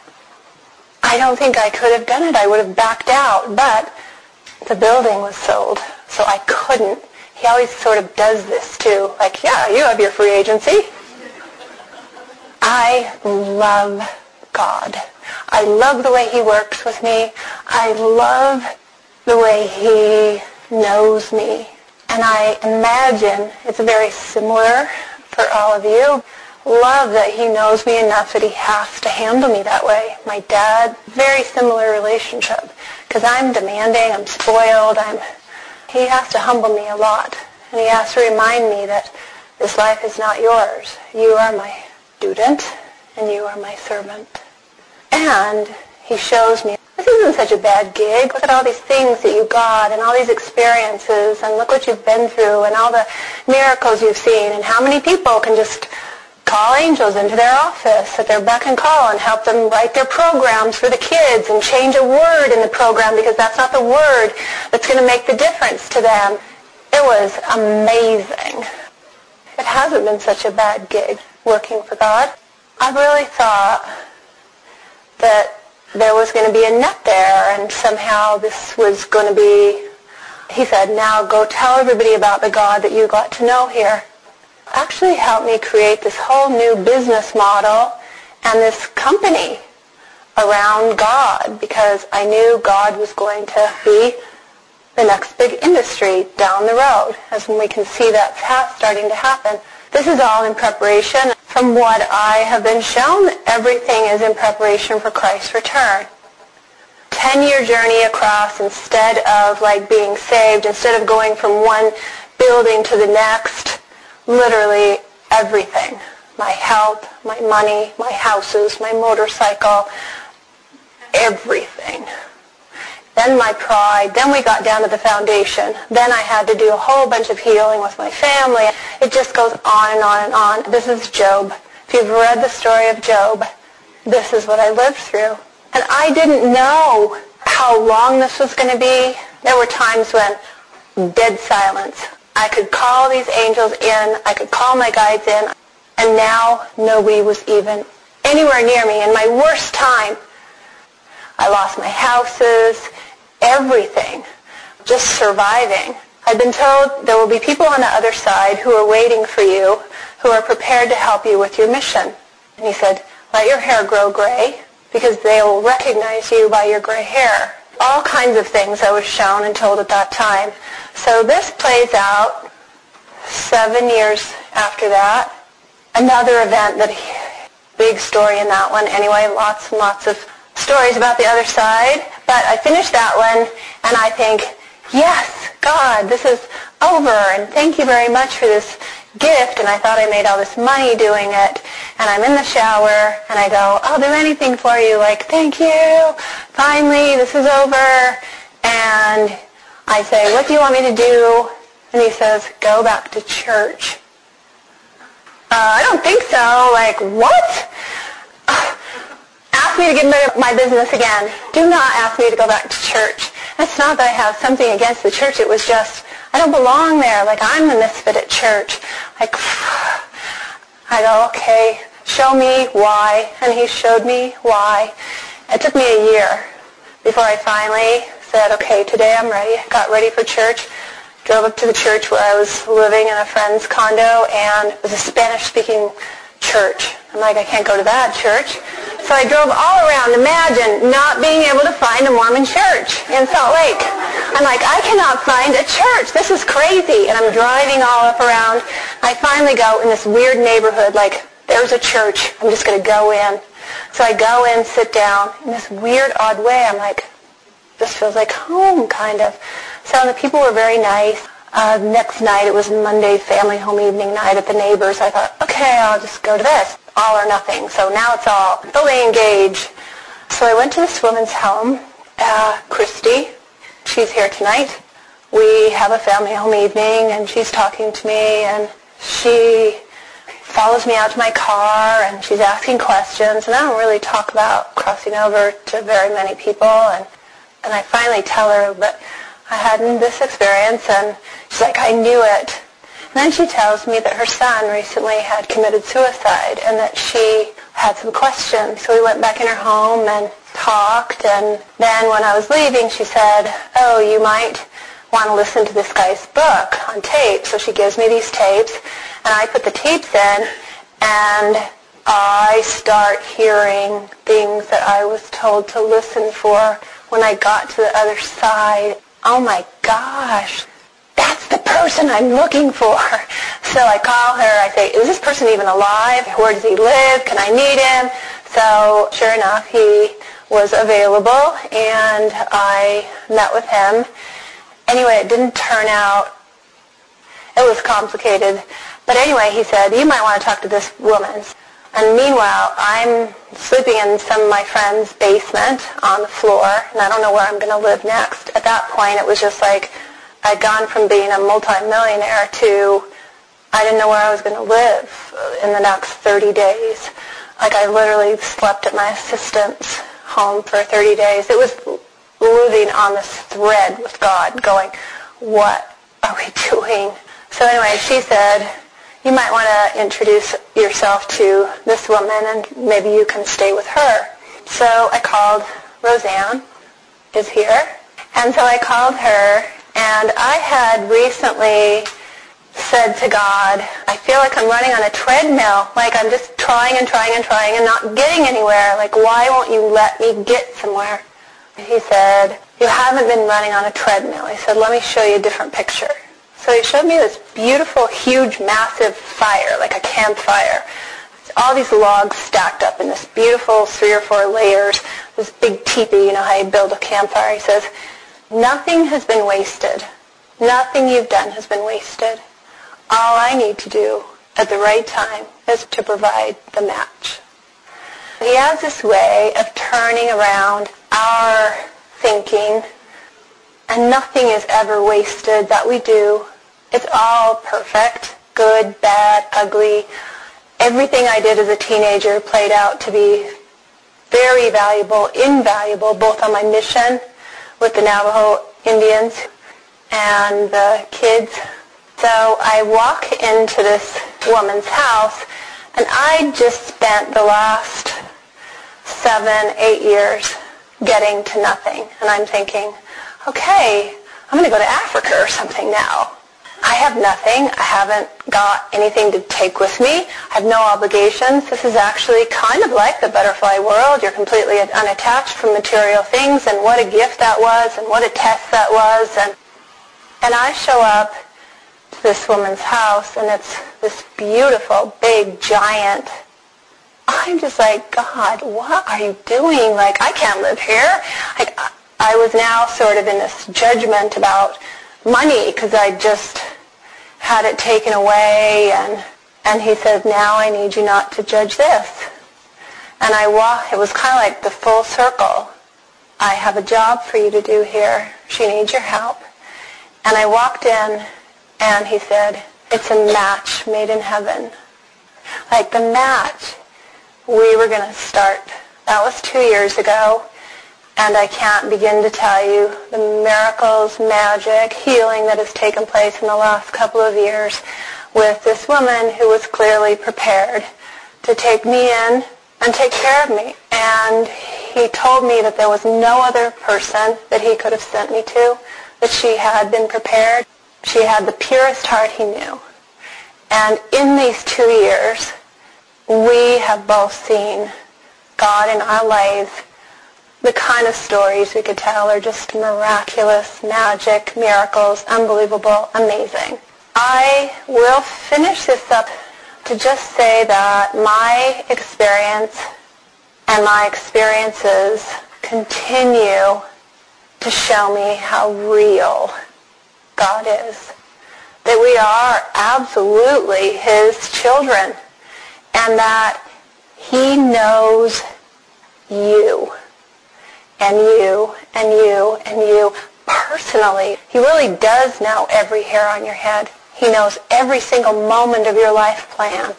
I don't think I could have done it. I would have backed out. But the building was sold, so I couldn't. He always sort of does this too. Like, yeah, you have your free agency. I love God. I love the way he works with me. I love the way he knows me. And I imagine it's very similar for all of you. Love that he knows me enough that he has to handle me that way. My dad, very similar relationship. Because I'm demanding, I'm spoiled, he has to humble me a lot. And he has to remind me that this life is not yours. You are my student, and you are my servant. And he shows me, this isn't such a bad gig. Look at all these things that you got and all these experiences, and look what you've been through and all the miracles you've seen, and how many people can just call angels into their office at their beck and call and help them write their programs for the kids and change a word in the program because that's not the word that's going to make the difference to them. It was amazing. It hasn't been such a bad gig working for God. I really thought that there was going to be a net there, and somehow this was going to be, he said, now go tell everybody about the God that you got to know here. Actually helped me create this whole new business model and this company around God because I knew God was going to be the next big industry down the road, as when we can see that path starting to happen. This is all in preparation. From what I have been shown, everything is in preparation for Christ's return. 10-year journey across instead of like being saved, instead of going from one building to the next, literally everything. My health, my money, my houses, my motorcycle, everything. Then my pride. Then we got down to the foundation. Then I had to do a whole bunch of healing with my family. It just goes on and on and on. This is Job. If you've read the story of Job, this is what I lived through. And I didn't know how long this was going to be. There were times when dead silence. I could call these angels in. I could call my guides in. And now nobody was even anywhere near me. In my worst time, I lost my houses, everything, just surviving. I'd been told there will be people on the other side who are waiting for you, who are prepared to help you with your mission. And he said, let your hair grow gray, because they will recognize you by your gray hair. All kinds of things I was shown and told at that time. So this plays out 7 years after that. Another event, big story in that one. Anyway, lots and lots of stories about the other side. But I finished that one, and I think, yes, God, this is over, and thank you very much for this gift. And I thought I made all this money doing it. And I'm in the shower, and I go, I'll do anything for you. Like, thank you. Finally, this is over. And I say, what do you want me to do? And he says, go back to church. I don't think so. Like, what? Ask me to get my business again. Do not ask me to go back to church. It's not that I have something against the church. It was just, I don't belong there. Like, I'm the misfit at church. Like, I go, okay, show me why. And he showed me why. It took me a year before I finally said, okay, today I'm ready. Got ready for church. Drove up to the church where I was living in a friend's condo, and it was a Spanish-speaking church. I'm like, I can't go to that church. So I drove all around. Imagine not being able to find a Mormon church in Salt Lake. I'm like, I cannot find a church. This is crazy. And I'm driving all up around. I finally go in this weird neighborhood, like, there's a church. I'm just going to go in. So I go in, sit down. In this weird, odd way, I'm like, this feels like home, kind of. So the people were very nice. Next night, it was Monday family home evening night at the neighbors. I thought, okay, I'll just go to this. All or nothing. So now it's all fully engaged. So I went to this woman's home, Christy. She's here tonight. We have a family home evening, and she's talking to me, and she follows me out to my car, and she's asking questions. And I don't really talk about crossing over to very many people. And I finally tell her that I had this experience, and she's like, I knew it. And then she tells me that her son recently had committed suicide and that she had some questions. So we went back in her home and talked, and then when I was leaving, she said, oh, you might want to listen to this guy's book on tape. So she gives me these tapes, and I put the tapes in, and I start hearing things that I was told to listen for when I got to the other side. Oh my gosh, that's the person I'm looking for. So I call her, I say, is this person even alive? Where does he live? Can I meet him? So sure enough, he was available, and I met with him. Anyway, it didn't turn out, it was complicated. But anyway, he said, you might want to talk to this woman. And meanwhile, I'm sleeping in some of my friend's basement on the floor, and I don't know where I'm going to live next. At that point, it was just like I'd gone from being a multimillionaire to I didn't know where I was going to live in the next 30 days. Like, I literally slept at my assistant's home for 30 days. It was living on this thread with God, going, what are we doing? So anyway, she said, you might want to introduce yourself to this woman, and maybe you can stay with her. So I called Roseanne, is here. And so I called her, and I had recently said to God, I I feel like I'm running on a treadmill, like I'm just trying and trying and trying and not getting anywhere. Like, why won't you let me get somewhere? And he said, you haven't been running on a treadmill. He said, let me show you a different picture. So he showed me this beautiful, huge, massive fire, like a campfire. All these logs stacked up in this beautiful 3 or 4 layers, this big teepee, you know how you build a campfire. He says, nothing has been wasted. Nothing you've done has been wasted. All I need to do at the right time is to provide the match. He has this way of turning around our thinking, and nothing is ever wasted that we do. It's all perfect, good, bad, ugly. Everything I did as a teenager played out to be very valuable, invaluable, both on my mission with the Navajo Indians and the kids. So I walk into this woman's house, and I just spent the last 7, 8 years getting to nothing. And I'm thinking, okay, I'm going to go to Africa or something now. I have nothing. I haven't got anything to take with me. I have no obligations. This is actually kind of like the butterfly world. You're completely unattached from material things, and what a gift that was, and what a test that was. And I show up to this woman's house, and it's this beautiful, big, giant. I'm just like, God, what are you doing? Like, I can't live here. I was now sort of in this judgment about money because I just had it taken away, and he said, now I need you not to judge this. And it was kind of like the full circle. I have a job for you to do here. She needs your help. And I walked in, and he said, it's a match made in heaven. Like the match we were going to start. That was 2 years ago. And I can't begin to tell you the miracles, magic, healing that has taken place in the last couple of years with this woman who was clearly prepared to take me in and take care of me. And he told me that there was no other person that he could have sent me to, that she had been prepared. She had the purest heart he knew. And in these 2 years, we have both seen God in our lives. The kind of stories we could tell are just miraculous, magic, miracles, unbelievable, amazing. I will finish this up to just say that my experience and my experiences continue to show me how real God is. That we are absolutely His children, and that He knows you. And you, and you, and you personally. He really does know every hair on your head. He knows every single moment of your life plan.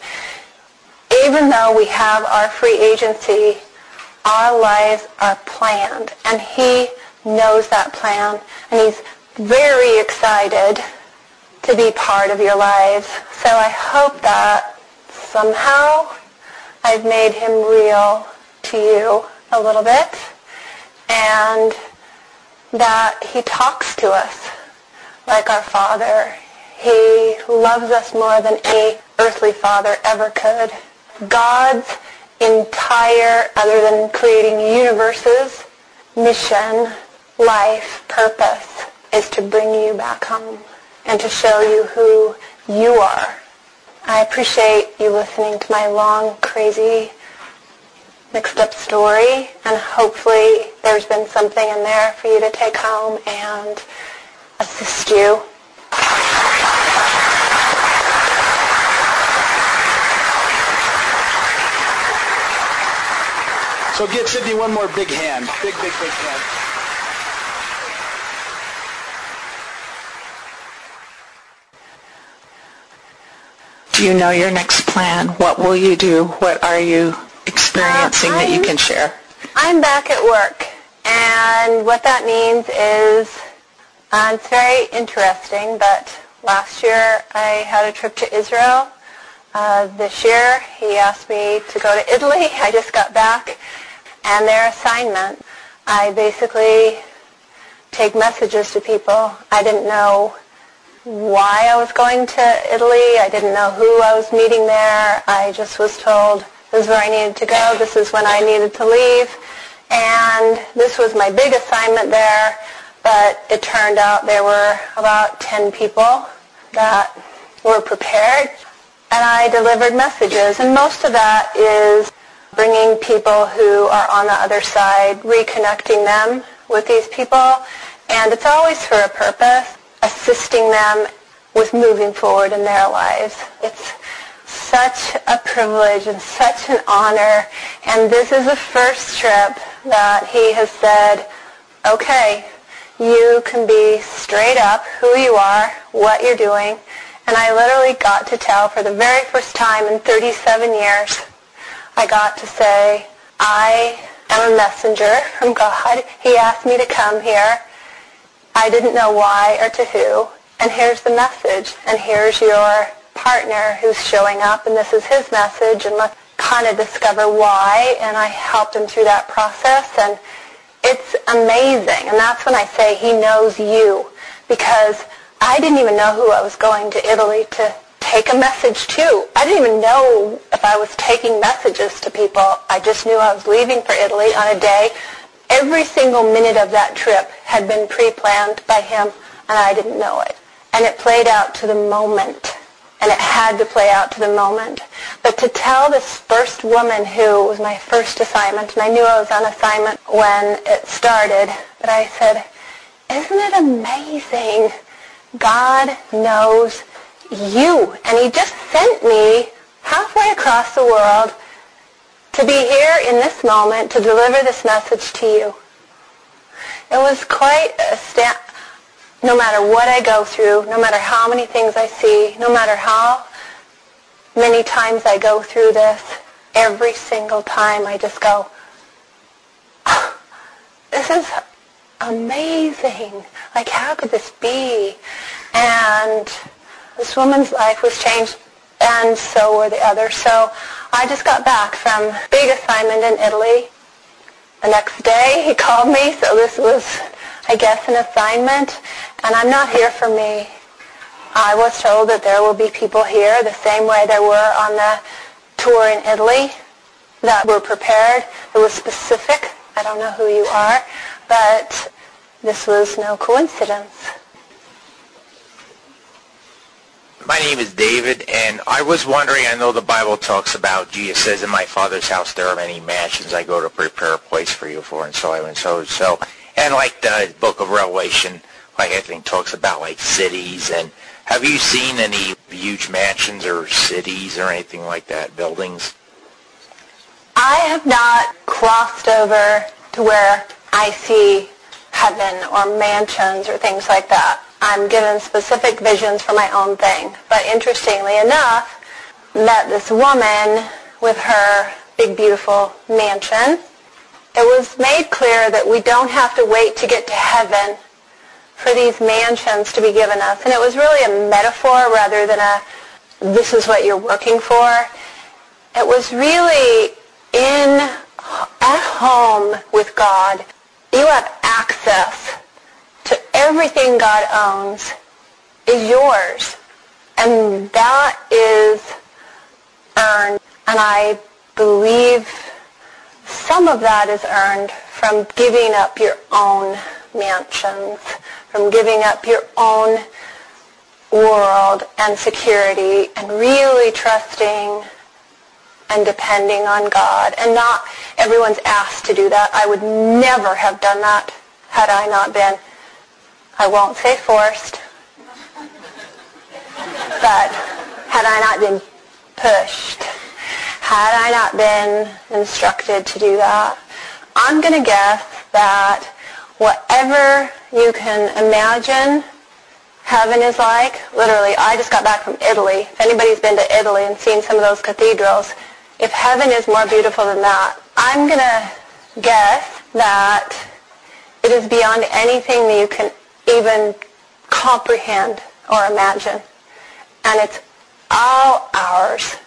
Even though we have our free agency, our lives are planned. And He knows that plan. And He's very excited to be part of your lives. So I hope that somehow I've made Him real to you a little bit. And that He talks to us like our Father. He loves us more than any earthly father ever could. God's entire, other than creating universes, mission, life, purpose, is to bring you back home and to show you who you are. I appreciate you listening to my long, crazy, mixed up story, and hopefully there's been something in there for you to take home and assist you. So give Sydney one more big hand. Big, big, big hand. Do you know your next plan? What will you do? What are you experiencing that you can share? I'm back at work, and what that means is it's very interesting, but last year I had a trip to Israel. This year he asked me to go to Italy. I just got back, and their assignment, I basically take messages to people. I didn't know why I was going to Italy. I didn't know who I was meeting there. I just was told this is where I needed to go. This is when I needed to leave. And this was my big assignment there. But it turned out there were about 10 people that were prepared. And I delivered messages. And most of that is bringing people who are on the other side, reconnecting them with these people. And it's always for a purpose, assisting them with moving forward in their lives. It's such a privilege and such an honor. And this is the first trip that he has said, okay, you can be straight up who you are, what you're doing. And I literally got to tell for the very first time in 37 years, I got to say, I am a messenger from God. He asked me to come here. I didn't know why or to who. And here's the message. And here's your partner who's showing up. And this is his message. And let's kind of discover why. And I helped him through that process. And it's amazing. And that's when I say he knows you. Because I didn't even know who I was going to Italy to take a message to. I didn't even know if I was taking messages to people. I just knew I was leaving for Italy on a day. Every single minute of that trip had been pre-planned by him, and I didn't know it. And it played out to the moment. And it had to play out to the moment. But to tell this first woman who was my first assignment, and I knew I was on assignment when it started, but I said, isn't it amazing? God knows you. And he just sent me halfway across the world to be here in this moment to deliver this message to you. It was quite a no matter what I go through, no matter how many things I see, no matter how many times I go through this, every single time I just go, oh, this is amazing. Like, how could this be? And this woman's life was changed, and so were the others. So I just got back from a big assignment in Italy. The next day he called me, so this was, I guess, an assignment. And I'm not here for me. I was told that there will be people here the same way there were on the tour in Italy that were prepared. It was specific. I don't know who you are, but this was no coincidence. My name is David, and I was wondering, I know the Bible talks about, Jesus says, in my Father's house there are many mansions. I go to prepare a place for you for, and so on and so. And like the book of Revelation, like I think talks about like cities. And have you seen any huge mansions or cities or anything like that, buildings? I have not crossed over to where I see heaven or mansions or things like that. I'm given specific visions for my own thing. But interestingly enough, met this woman with her big, beautiful mansion. It was made clear that we don't have to wait to get to heaven for these mansions to be given us. And it was really a metaphor rather than a, this is what you're working for. It was really at home with God. You have access to everything God owns is yours. And that is earned. And I believe some of that is earned from giving up your own mansions, from giving up your own world and security and really trusting and depending on God. And not everyone's asked to do that. I would never have done that had I not been, I won't say forced, but had I not been pushed, had I not been instructed to do that. I'm going to guess that whatever you can imagine heaven is like, literally, I just got back from Italy. If anybody's been to Italy and seen some of those cathedrals, if heaven is more beautiful than that, I'm going to guess that it is beyond anything that you can even comprehend or imagine. And it's all ours